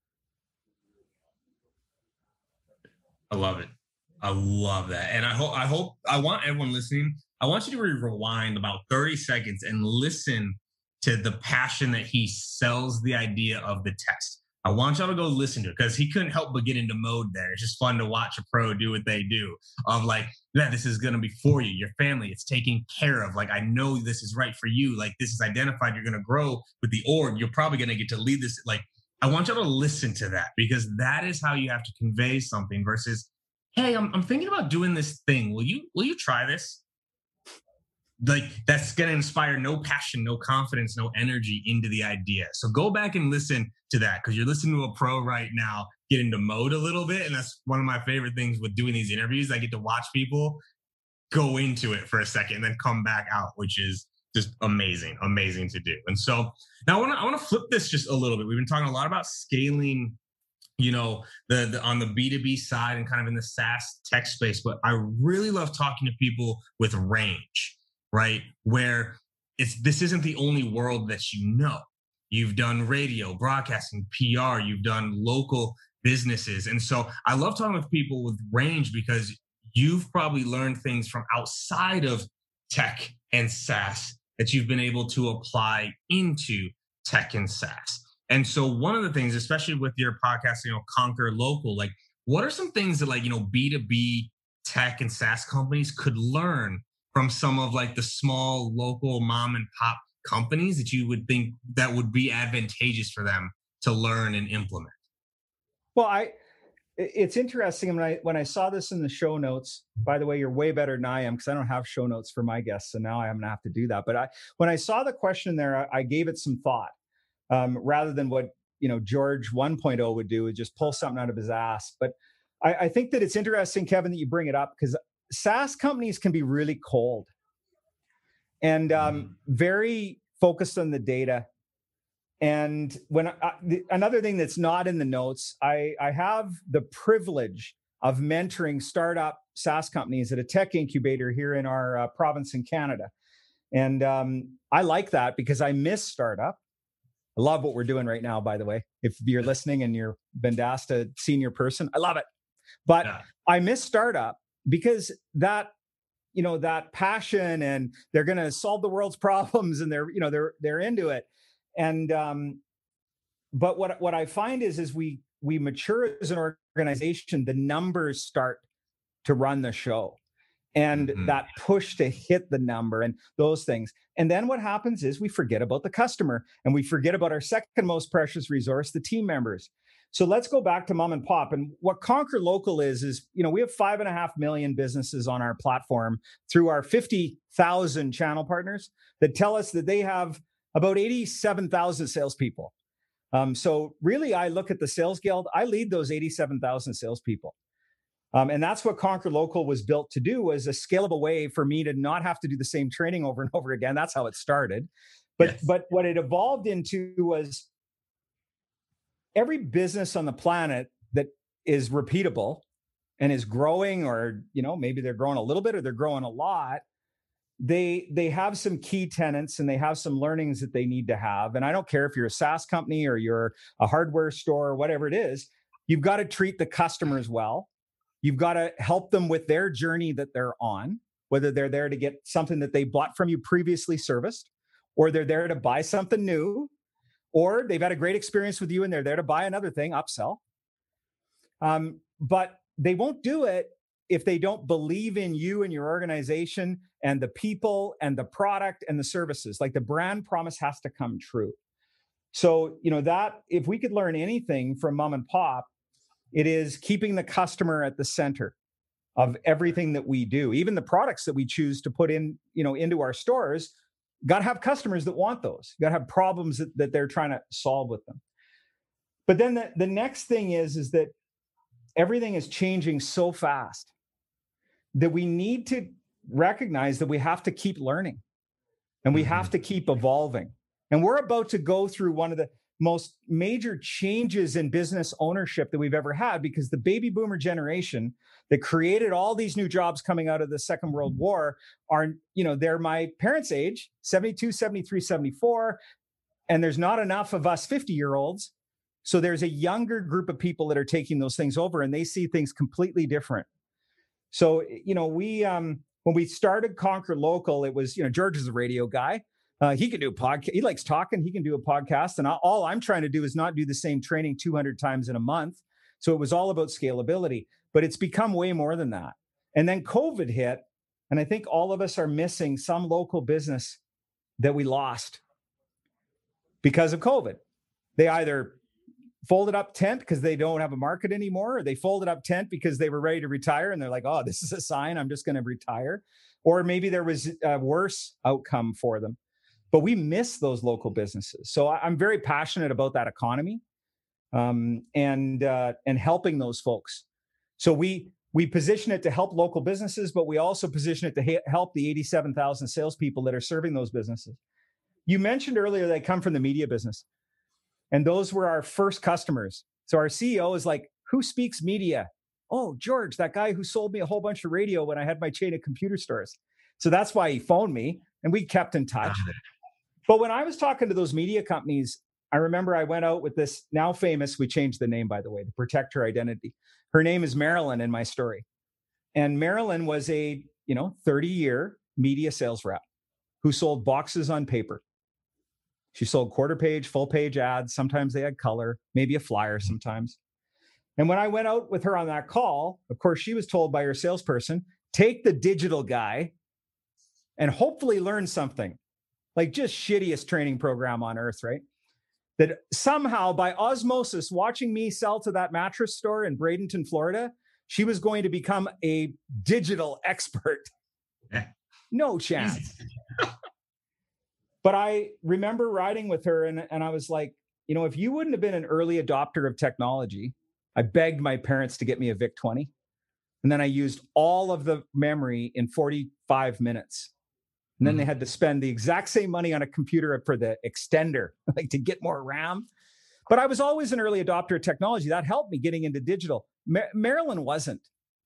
I love it. I love that. And I want everyone listening, I want you to rewind about 30 seconds and listen to the passion that he sells the idea of the test. I want y'all to go listen to it because he couldn't help but get into mode there. It's just fun to watch a pro do what they do of like, yeah, this is going to be for you, your family. It's taken care of. Like, I know this is right for you. Like, this is identified. You're going to grow with the org. You're probably going to get to lead this. Like, I want y'all to listen to that because that is how you have to convey something versus, hey, I'm thinking about doing this thing. Will you try this? Like, that's going to inspire no passion, no confidence, no energy into the idea. So go back and listen to that because you're listening to a pro right now get into mode a little bit. And that's one of my favorite things with doing these interviews. I get to watch people go into it for a second and then come back out, which is just amazing to do. And so now I want to flip this just a little bit. We've been talking a lot about scaling, you know, the on the B2B side and kind of in the SaaS tech space, but I really love talking to people with range, right? Where this isn't the only world that you know. You've done radio, broadcasting, PR, you've done local businesses. And so I love talking with people with range because you've probably learned things from outside of tech and SaaS that you've been able to apply into tech and SaaS. And so one of the things, especially with your podcast, you know, Conquer Local, like what are some things that like, you know, B2B tech and SaaS companies could learn from some of like the small local mom and pop companies that you would think that would be advantageous for them to learn and implement? Well, it's interesting when I saw this in the show notes. By the way, you're way better than I am because I don't have show notes for my guests, so now I'm gonna have to do that. But when I saw the question there, I gave it some thought rather than what George 1.0 would do, is just pull something out of his ass. But I think that it's interesting, Kevin, that you bring it up because SaaS companies can be really cold and very focused on the data. And another thing that's not in the notes, I have the privilege of mentoring startup SaaS companies at a tech incubator here in our province in Canada. And I like that because I miss startup. I love what we're doing right now, by the way. If you're listening and you're Vendasta senior person, I love it. But yeah. I miss startup because that passion and they're going to solve the world's problems and they're into it. And but what I find is we mature as an organization, the numbers start to run the show, and that push to hit the number and those things. And then what happens is we forget about the customer and we forget about our second most precious resource, the team members. So let's go back to mom and pop. And what Conquer Local is we have 5.5 million businesses on our platform through our 50,000 channel partners that tell us that they have about 87,000 salespeople. So really, I look at the Sales Guild. I lead those 87,000 salespeople. And that's what Conquer Local was built to do, was a scalable way for me to not have to do the same training over and over again. That's how it started. But what it evolved into was every business on the planet that is repeatable and is growing, or maybe they're growing a little bit or they're growing a lot, they have some key tenets and they have some learnings that they need to have. And I don't care if you're a SaaS company or you're a hardware store or whatever it is, you've got to treat the customers well. You've got to help them with their journey that they're on, whether they're there to get something that they bought from you previously serviced, or they're there to buy something new, or they've had a great experience with you and they're there to buy another thing, upsell. But they won't do it if they don't believe in you and your organization and the people and the product and the services. Like, the brand promise has to come true. So, that if we could learn anything from mom and pop, it is keeping the customer at the center of everything that we do. Even the products that we choose to put in, into our stores, got to have customers that want those. Got to have problems that they're trying to solve with them. But then the next thing is that everything is changing so fast that we need to recognize that we have to keep learning and we have to keep evolving. And we're about to go through one of the most major changes in business ownership that we've ever had, because the baby boomer generation that created all these new jobs coming out of the Second World War are, they're my parents' age, 72, 73, 74. And there's not enough of us 50-year-olds. So there's a younger group of people that are taking those things over, and they see things completely different. So, when we started Conquer Local, it was, George is a radio guy. He can do a podcast. He likes talking. He can do a podcast. And all I'm trying to do is not do the same training 200 times in a month. So it was all about scalability, but it's become way more than that. And then COVID hit, and I think all of us are missing some local business that we lost because of COVID. They either folded up tent because they don't have a market anymore, or they folded up tent because they were ready to retire and they're like, oh, this is a sign, I'm just going to retire. Or maybe there was a worse outcome for them. But we miss those local businesses. So I'm very passionate about that economy and helping those folks. So we position it to help local businesses, but we also position it to help the 87,000 salespeople that are serving those businesses. You mentioned earlier that I come from the media business, and those were our first customers. So our CEO is like, who speaks media? Oh, George, that guy who sold me a whole bunch of radio when I had my chain of computer stores. So that's why he phoned me, and we kept in touch. But when I was talking to those media companies, I remember I went out with this now famous, we changed the name, by the way, to protect her identity. Her name is Marilyn in my story. And Marilyn was a, 30-year media sales rep who sold boxes on paper. She sold quarter page, full page ads. Sometimes they had color, maybe a flyer sometimes. And when I went out with her on that call, of course, she was told by her salesperson, take the digital guy and hopefully learn something. Like just shittiest training program on earth, right? That somehow by osmosis, watching me sell to that mattress store in Bradenton, Florida, she was going to become a digital expert. No chance. But I remember riding with her and I was like, if you wouldn't have been an early adopter of technology, I begged my parents to get me a VIC-20. And then I used all of the memory in 45 minutes. And then they had to spend the exact same money on a computer for the extender, like to get more RAM. But I was always an early adopter of technology. That helped me getting into digital. Marilyn wasn't.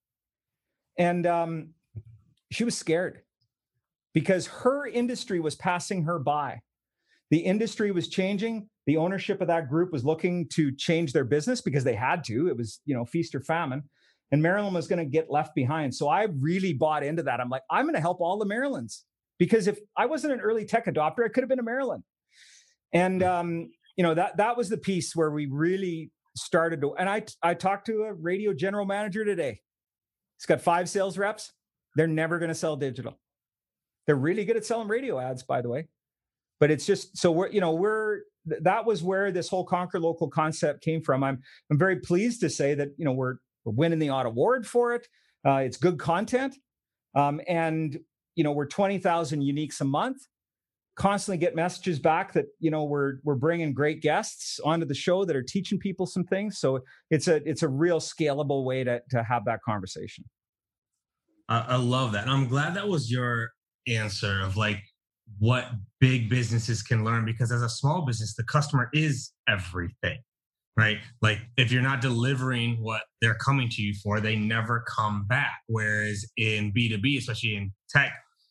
And she was scared because her industry was passing her by. The industry was changing. The ownership of that group was looking to change their business because they had to. It was, feast or famine. And Marilyn was going to get left behind. So I really bought into that. I'm like, I'm going to help all the Marilyns. Because if I wasn't an early tech adopter, I could have been a Marilyn. And, that was the piece where we really started to, and I talked to a radio general manager today. He's got 5 sales reps. They're never going to sell digital. They're really good at selling radio ads, by the way. But it's just, so that was where this whole Conquer Local concept came from. I'm very pleased to say that, we're winning the odd award for it. It's good content. And we're 20,000 uniques a month, constantly get messages back that, we're bringing great guests onto the show that are teaching people some things. So it's a real scalable way to have that conversation. I love that. And I'm glad that was your answer of like what big businesses can learn, because as a small business, the customer is everything, right? Like if you're not delivering what they're coming to you for, they never come back. Whereas in B2B, especially in tech,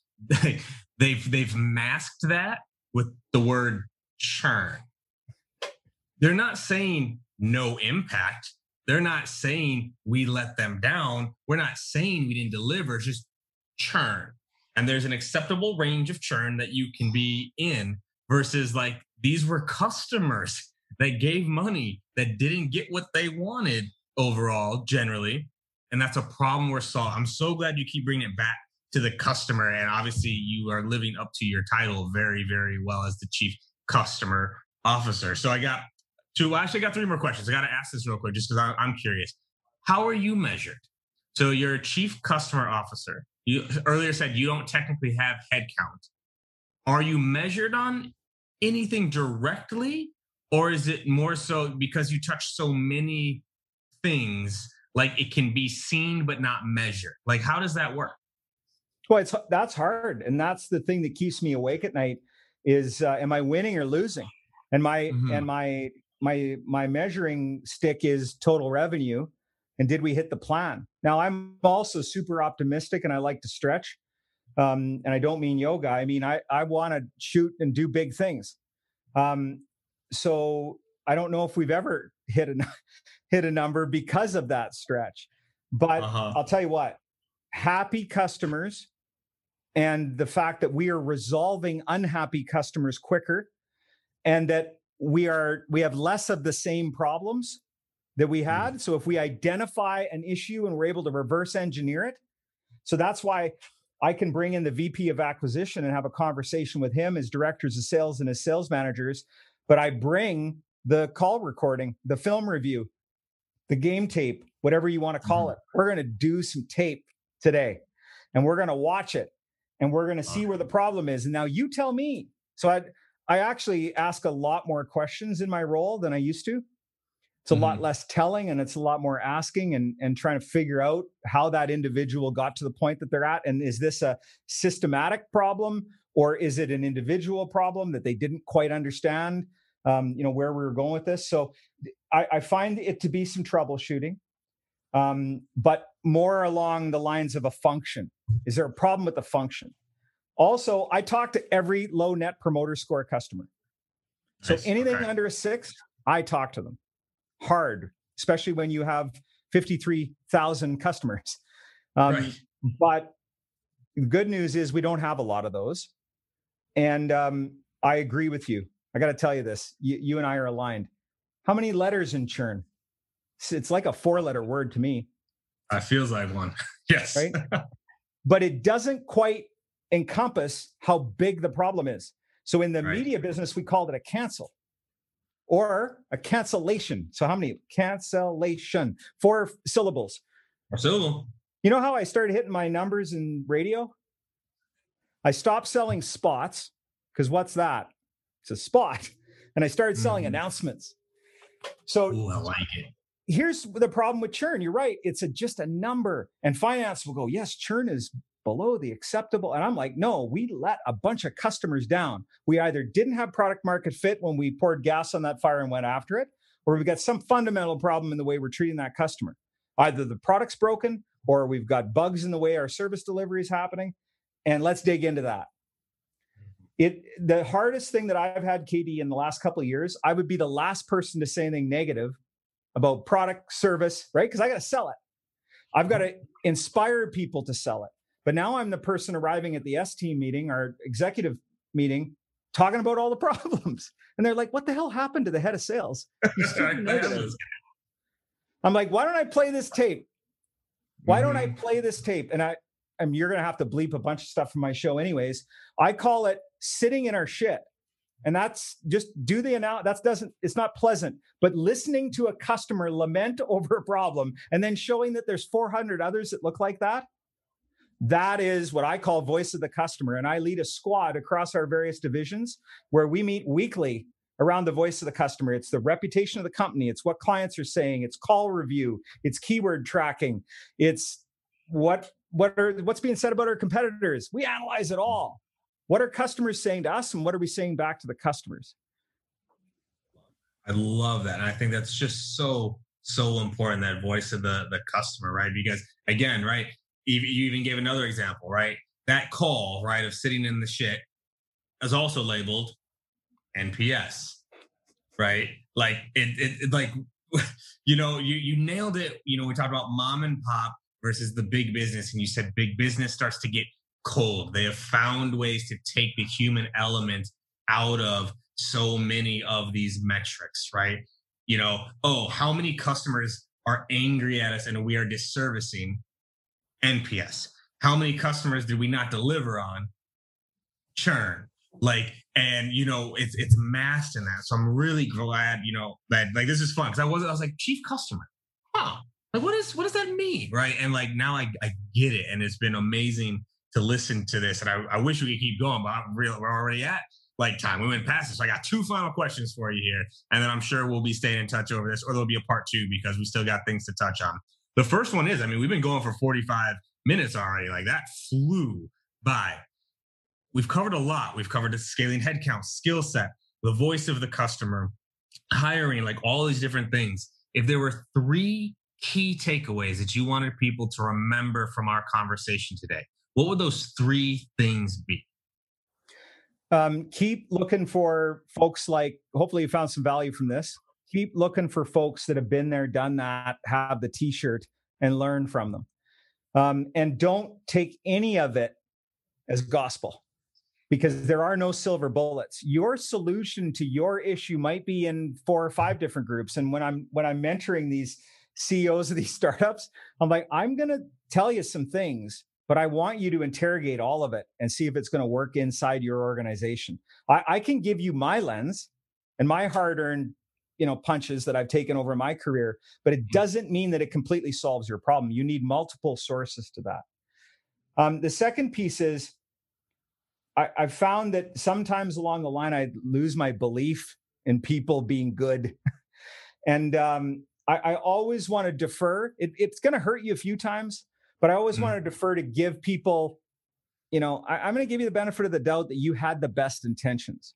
they've masked that with the word churn. They're not saying no impact. They're not saying we let them down. We're not saying we didn't deliver, it's just churn. And there's an acceptable range of churn that you can be in versus like these were customers that gave money that didn't get what they wanted overall, generally. And that's a problem we're solving. I'm so glad you keep bringing it back to the customer. And obviously you are living up to your title very, very well as the Chief Customer Officer. So I got 3 more questions. I got to ask this real quick just because I'm curious. How are you measured? So you're a Chief Customer Officer. You earlier said you don't technically have headcount. Are you measured on anything directly? Or is it more so because you touch so many things, like it can be seen but not measured? Like, how does that work? Well, that's hard, and that's the thing that keeps me awake at night. Is am I winning or losing? And my measuring stick is total revenue, and did we hit the plan? Now, I'm also super optimistic, and I like to stretch. And I don't mean yoga. I mean I want to shoot and do big things. So I don't know if we've ever hit a number because of that stretch. But I'll tell you what, happy customers and the fact that we are resolving unhappy customers quicker, and that we have less of the same problems that we had. So if we identify an issue and we're able to reverse engineer it, so that's why I can bring in the VP of acquisition and have a conversation with him, his directors of sales and his sales managers. But I bring the call recording, the film review, the game tape, whatever you want to call it. We're going to do some tape today, and we're going to watch it, and we're going to see where the problem is. And now you tell me. So I actually ask a lot more questions in my role than I used to. It's a lot less telling, and it's a lot more asking and trying to figure out how that individual got to the point that they're at. And is this a systematic problem, or is it an individual problem that they didn't quite understand, where we were going with this? So I find it to be some troubleshooting, but more along the lines of a function. Is there a problem with the function? Also, I talk to every low net promoter score customer. So anything under a 6, I talk to them hard, especially when you have 53,000 customers. But the good news is we don't have a lot of those. And I agree with you. I got to tell you this. You and I are aligned. How many letters in churn? It's like a 4-letter word to me. It feels like one. Yes. Right? But it doesn't quite encompass how big the problem is. So in the media business, we called it a cancel or a cancellation. So how many? Cancellation. 4 syllables. A syllable. You know how I started hitting my numbers in radio? I stopped selling spots, because what's that? It's a spot. And I started selling announcements. So I like it. Here's the problem with churn. You're right. It's just a number. And finance will go, yes, churn is below the acceptable. And I'm like, no, we let a bunch of customers down. We either didn't have product market fit when we poured gas on that fire and went after it, or we've got some fundamental problem in the way we're treating that customer. Either the product's broken, or we've got bugs in the way our service delivery is happening. And let's dig into that. The hardest thing that I've had, KD, in the last couple of years, I would be the last person to say anything negative about product, service, right? Because I got to sell it. I've got to inspire people to sell it. But now I'm the person arriving at the S-team meeting, our executive meeting, talking about all the problems. And they're like, what the hell happened to the head of sales? I'm like, why don't I play this tape? Why don't I play this tape? And you're going to have to bleep a bunch of stuff from my show anyways. I call it sitting in our shit. And that's just do the analysis. It's not pleasant, but listening to a customer lament over a problem and then showing that there's 400 others that look like that. That is what I call voice of the customer. And I lead a squad across our various divisions where we meet weekly around the voice of the customer. It's the reputation of the company. It's what clients are saying. It's call review. It's keyword tracking. It's what's being said about our competitors. We analyze it all. What are customers saying to us, and what are we saying back to the customers? I love that. And I think that's just so important, that voice of the customer, right? Because again, right, you even gave another example, right? That call, right, of sitting in the shit is also labeled NPS, right? Like it like, you nailed it. We talked about mom and pop versus the big business. And you said big business starts to get cold. They have found ways to take the human element out of so many of these metrics, right? How many customers are angry at us and we are disservicing? NPS. How many customers did we not deliver on? Churn. It's masked in that. So I'm really glad, that this is fun. Because I was like, chief customer. Huh. Like what does that mean? Right. And now I get it. And it's been amazing to listen to this. And I wish we could keep going, but we're already at time. We went past this. So I got 2 final questions for you here. And then I'm sure we'll be staying in touch over this, or there'll be a part 2 because we still got things to touch on. The first one is, we've been going for 45 minutes already. Like that flew by. We've covered a lot. We've covered the scaling headcount, skill set, the voice of the customer, hiring, like all these different things. If there were three key takeaways that you wanted people to remember from our conversation today, what would those three things be? Keep looking for folks like, hopefully you found some value from this. Keep looking for folks that have been there, done that, have the t-shirt, and learn from them. And don't take any of it as gospel, because there are no silver bullets. Your solution to your issue might be in 4 or 5 different groups. And when I'm mentoring these CEOs of these startups, I'm like, I'm going to tell you some things, but I want you to interrogate all of it and see if it's going to work inside your organization. I can give you my lens and my hard-earned, punches that I've taken over my career, but it doesn't mean that it completely solves your problem. You need multiple sources to that. The second piece is I've found that sometimes along the line, I lose my belief in people being good. And I always want to defer. It's going to hurt you a few times, but I always want to defer to give people, I'm going to give you the benefit of the doubt that you had the best intentions.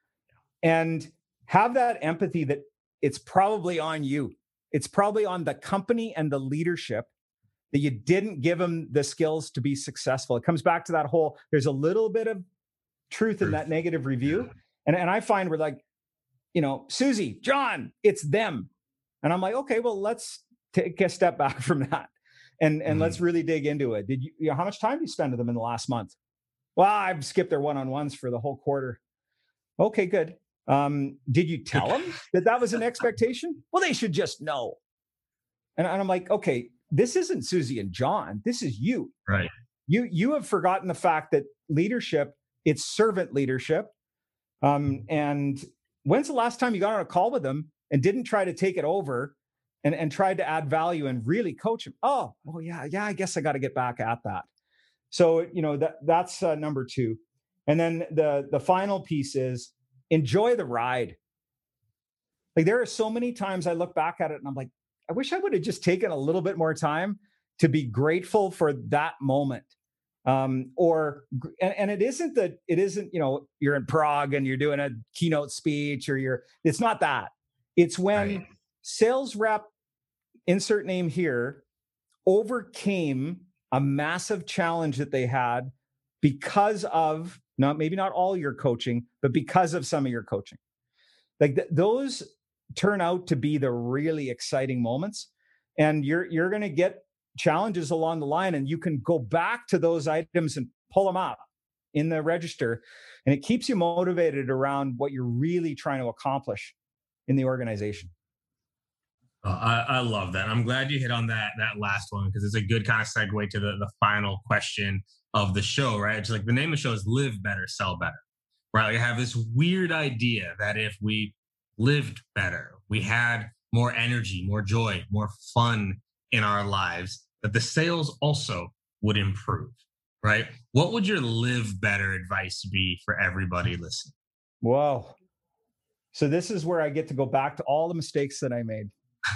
And have that empathy that it's probably on you. It's probably on the company and the leadership that you didn't give them the skills to be successful. It comes back to that whole, there's a little bit of truth in that negative review. And I find we're like, Susie, John, it's them. And I'm like, okay, well, let's take a step back from that and let's really dig into it. Did you, how much time did you spend with them in the last month? Well, I've skipped their one-on-ones for the whole quarter. Okay, good. Did you tell them that was an expectation? Well, they should just know. And I'm like, okay, this isn't Susie and John. This is you. Right. You have forgotten the fact that leadership, it's servant leadership. And when's the last time you got on a call with them and didn't try to take it over and tried to add value and really coach them? Oh, well, yeah, I guess I got to get back at that. So, that's number 2. And then the final piece is enjoy the ride. Like there are so many times I look back at it and I'm like, I wish I would have just taken a little bit more time to be grateful for that moment. And it isn't, you're in Prague and you're doing a keynote speech it's not that. It's when sales rep, insert name here, overcame a massive challenge that they had because of maybe not all your coaching, but because of some of your coaching. Like those turn out to be the really exciting moments. And you're going to get challenges along the line, and you can go back to those items and pull them up in the register. And it keeps you motivated around what you're really trying to accomplish in the organization. I love that. I'm glad you hit on that last one, because it's a good kind of segue to the final question of the show, right? It's like the name of the show is Live Better, Sell Better, right? Like I have this weird idea that if we lived better, we had more energy, more joy, more fun in our lives, that the sales also would improve, right? What would your live better advice be for everybody listening? Whoa. So this is where I get to go back to all the mistakes that I made.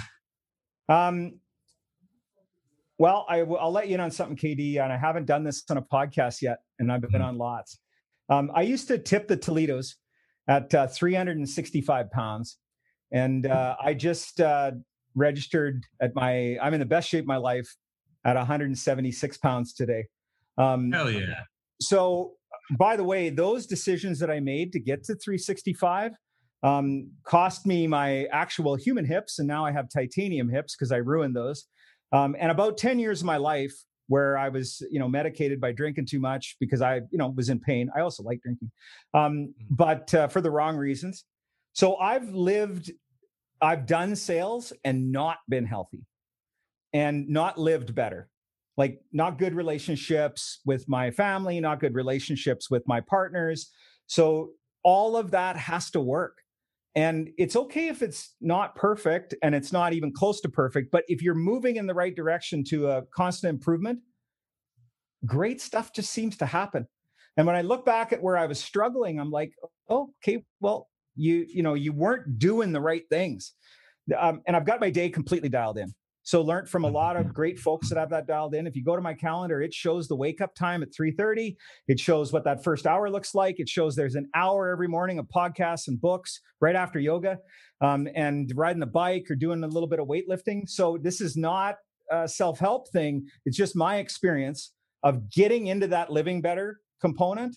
Well, I'll let you in on something, KD, and I haven't done this on a podcast yet, and I've been on lots. I used to tip the Toledos at 365 pounds, and I just registered I'm in the best shape of my life at 176 pounds today. Hell yeah. So, by the way, those decisions that I made to get to 365 cost me my actual human hips, and now I have titanium hips because I ruined those. And about 10 years of my life where I was, medicated by drinking too much because I, was in pain. I also like drinking, but for the wrong reasons. So I've done sales and not been healthy and not lived better. Like not good relationships with my family, not good relationships with my partners. So all of that has to work. And it's okay if it's not perfect and it's not even close to perfect, but if you're moving in the right direction to a constant improvement, great stuff just seems to happen. And when I look back at where I was struggling, I'm like, oh, okay, well, you weren't doing the right things. And I've got my day completely dialed in. So learned from a lot of great folks that have that dialed in. If you go to my calendar, it shows the wake up time at 3:30. It shows what that first hour looks like. It shows there's an hour every morning of podcasts and books right after yoga, and riding the bike or doing a little bit of weightlifting. So this is not a self-help thing. It's just my experience of getting into that living better component.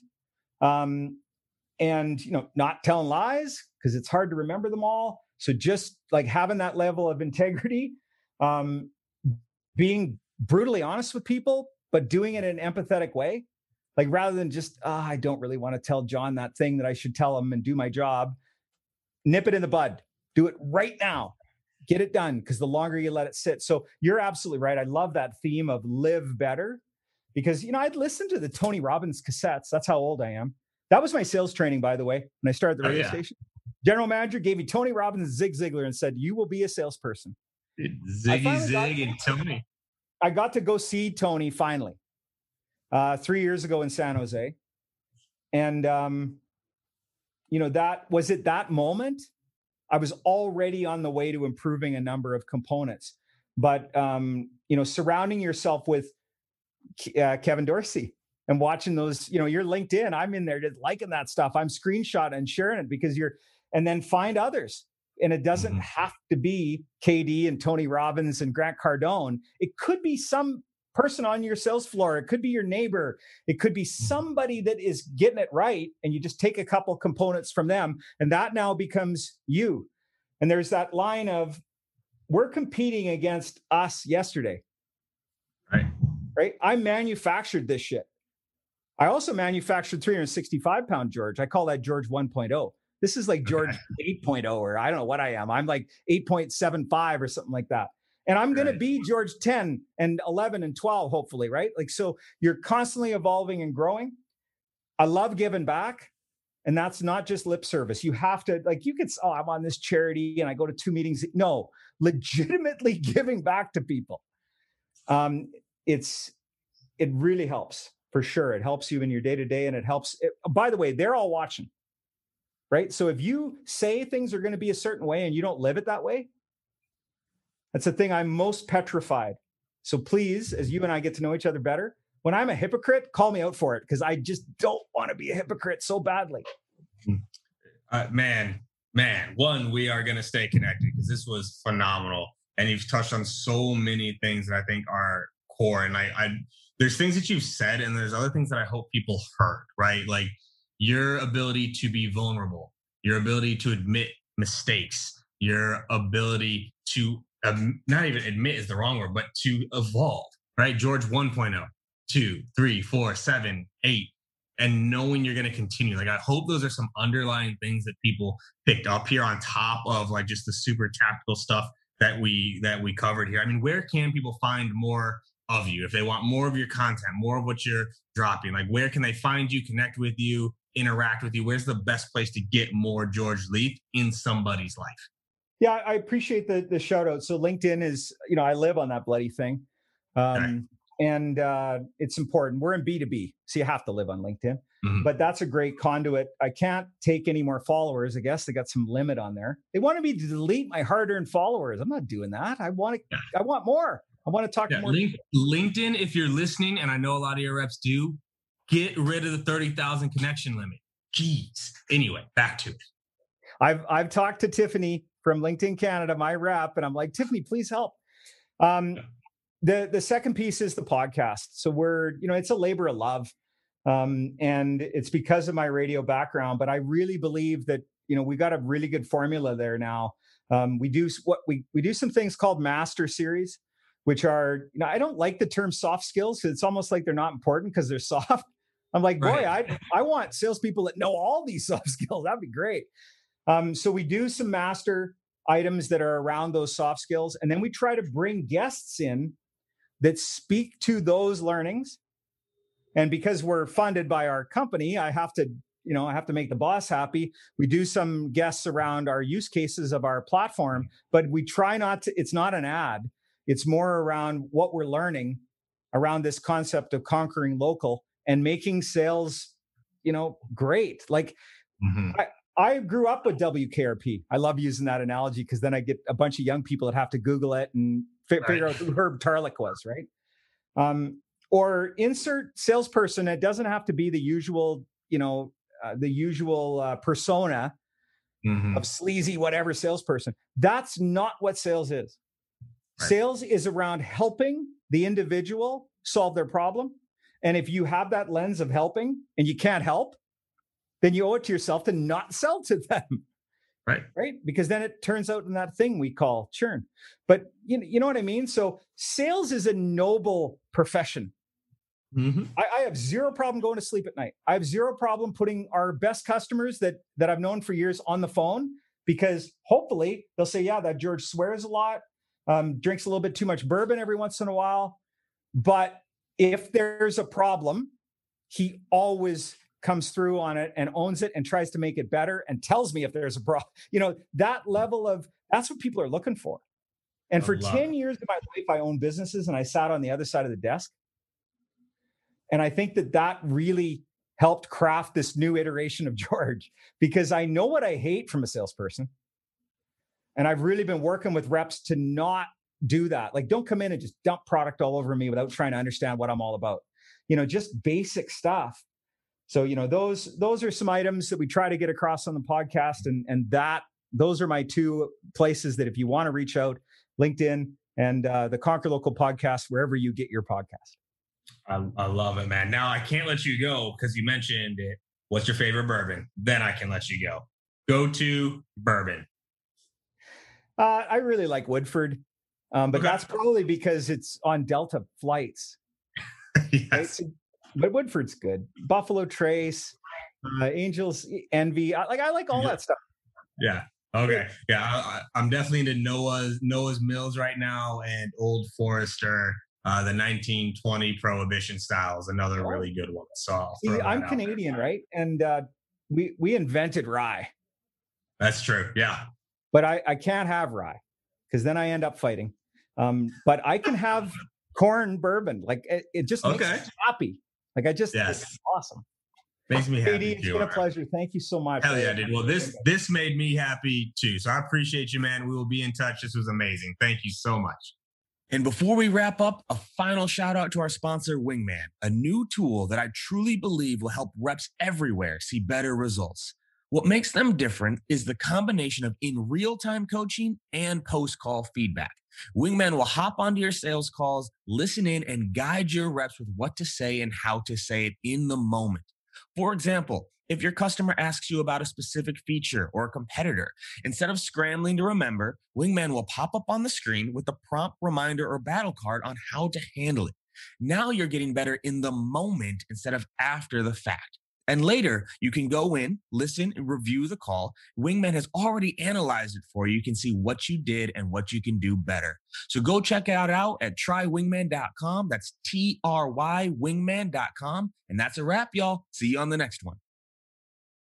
And, not telling lies because it's hard to remember them all. So just like having that level of integrity, being brutally honest with people, but doing it in an empathetic way. Like rather than just, I don't really want to tell John that thing that I should tell him and do my job. Nip it in the bud. Do it right now. Get it done, because the longer you let it sit. So you're absolutely right. I love that theme of live better because, I'd listened to the Tony Robbins cassettes. That's how old I am. That was my sales training, by the way, when I started the radio station. General manager gave me Tony Robbins and Zig Ziglar and said, you will be a salesperson. Ziggy Zig and Tony. I got to go see Tony finally 3 years ago in San Jose. And, that moment, I was already on the way to improving a number of components. But, surrounding yourself with Kevin Dorsey and watching those, your LinkedIn, I'm in there just liking that stuff. I'm screenshotting and sharing it because and then find others. And it doesn't have to be KD and Tony Robbins and Grant Cardone. It could be some person on your sales floor. It could be your neighbor. It could be somebody that is getting it right. And you just take a couple components from them. And that now becomes you. And there's that line of, we're competing against us yesterday. Right? I manufactured this shit. I also manufactured 365-pound George. I call that George 1.0. This is like George 8.0, or I don't know what I am. I'm like 8.75 or something like that. And I'm going to be George 10 and 11 and 12, hopefully, right? Like, so you're constantly evolving and growing. I love giving back. And that's not just lip service. You have to, you could, I'm on this charity and I go to 2 meetings. No, legitimately giving back to people. It really helps, for sure. It helps you in your day-to-day, and it helps. By the way, they're all watching, right? So if you say things are going to be a certain way and you don't live it that way, that's the thing I'm most petrified. So please, as you and I get to know each other better, when I'm a hypocrite, call me out for it, because I just don't want to be a hypocrite so badly. Man, we are going to stay connected because this was phenomenal. And you've touched on so many things that I think are core. And there's things that you've said, and there's other things that I hope people heard, right? Like your ability to be vulnerable, your ability to admit mistakes, your ability to not even admit is the wrong word, but to evolve, right? George 1.0, 2, 3, 4, 7, 8, and knowing you're going to continue. Like, I hope those are some underlying things that people picked up here on top of like just the super tactical stuff that we covered here. I mean, where can people find more of you if they want more of your content, more of what you're dropping? Like, where can they find you, connect with you, interact with you? Where's the best place to get more George Leith in somebody's life? Yeah, I appreciate the shout out. So LinkedIn is, I live on that bloody thing. And it's important. We're in B2B, so you have to live on LinkedIn. But that's a great conduit. I can't take any more followers. I guess they got some limit on there. They wanted me to delete my hard-earned followers. I'm not doing that. I want more. I want to talk to more people. LinkedIn, if you're listening, and I know a lot of your reps do, get rid of the 30,000 connection limit. Jeez. Anyway, back to it. I've talked to Tiffany from LinkedIn Canada, my rep, and I'm like, Tiffany, please help. The second piece is the podcast. So it's a labor of love. And it's because of my radio background, but I really believe that, we got a really good formula there now. We do some things called master series, which are, I don't like the term soft skills, because it's almost like they're not important because they're soft. I'm like, boy, I want salespeople that know all these soft skills. That'd be great. So we do some master items that are around those soft skills. And then we try to bring guests in that speak to those learnings. And because we're funded by our company, I have to make the boss happy. We do some guests around our use cases of our platform, but we try not to, it's not an ad. It's more around what we're learning around this concept of conquering local and making sales, great. Like I grew up with WKRP. I love using that analogy because then I get a bunch of young people that have to Google it and figure out who Herb Tarlick was, right? Or insert salesperson. It doesn't have to be the usual, persona of sleazy whatever salesperson. That's not what sales is. Right. Sales is around helping the individual solve their problem. And if you have that lens of helping and you can't help, then you owe it to yourself to not sell to them. Right. Because then it turns out in that thing we call churn. But you know what I mean? So sales is a noble profession. Mm-hmm. I have zero problem going to sleep at night. I have zero problem putting our best customers that I've known for years on the phone, because hopefully they'll say, yeah, that George swears a lot, drinks a little bit too much bourbon every once in a while. But if there's a problem, he always comes through on it and owns it and tries to make it better and tells me if there's a problem. That level of, that's what people are looking for. And for 10 years of my life, I owned businesses and I sat on the other side of the desk. And I think that really helped craft this new iteration of George, because I know what I hate from a salesperson. And I've really been working with reps to not do that. Like, don't come in and just dump product all over me without trying to understand what I'm all about. Just basic stuff. So, those are some items that we try to get across on the podcast. And those are my two places that if you want to reach out, LinkedIn and the Conquer Local podcast, wherever you get your podcast. I love it, man. Now I can't let you go because you mentioned it. What's your favorite bourbon? Then I can let you go. Go to bourbon. I really like Woodford, but that's probably because it's on Delta flights. Yes. Right? But Woodford's good. Buffalo Trace, Angels Envy. I like all that stuff. Yeah. Okay. Yeah. I'm definitely into Noah's Mills right now, and Old Forester. The 1920 Prohibition style is another really good one. So I'm Canadian, right? And we invented rye. That's true. Yeah. But I can't have rye because then I end up fighting. But I can have corn bourbon. Like it just makes me happy. Like it's awesome. Makes me happy. It's been a pleasure. Thank you so much. Hell yeah, dude. Well, this made me happy too. So I appreciate you, man. We will be in touch. This was amazing. Thank you so much. And before we wrap up, a final shout out to our sponsor, Wingman, a new tool that I truly believe will help reps everywhere see better results. What makes them different is the combination of in real-time coaching and post-call feedback. Wingman will hop onto your sales calls, listen in, and guide your reps with what to say and how to say it in the moment. For example, if your customer asks you about a specific feature or a competitor, instead of scrambling to remember, Wingman will pop up on the screen with a prompt reminder or battle card on how to handle it. Now you're getting better in the moment instead of after the fact. And later, you can go in, listen, and review the call. Wingman has already analyzed it for you. You can see what you did and what you can do better. So go check it out at trywingman.com. That's TRYWingman.com. And that's a wrap, y'all. See you on the next one.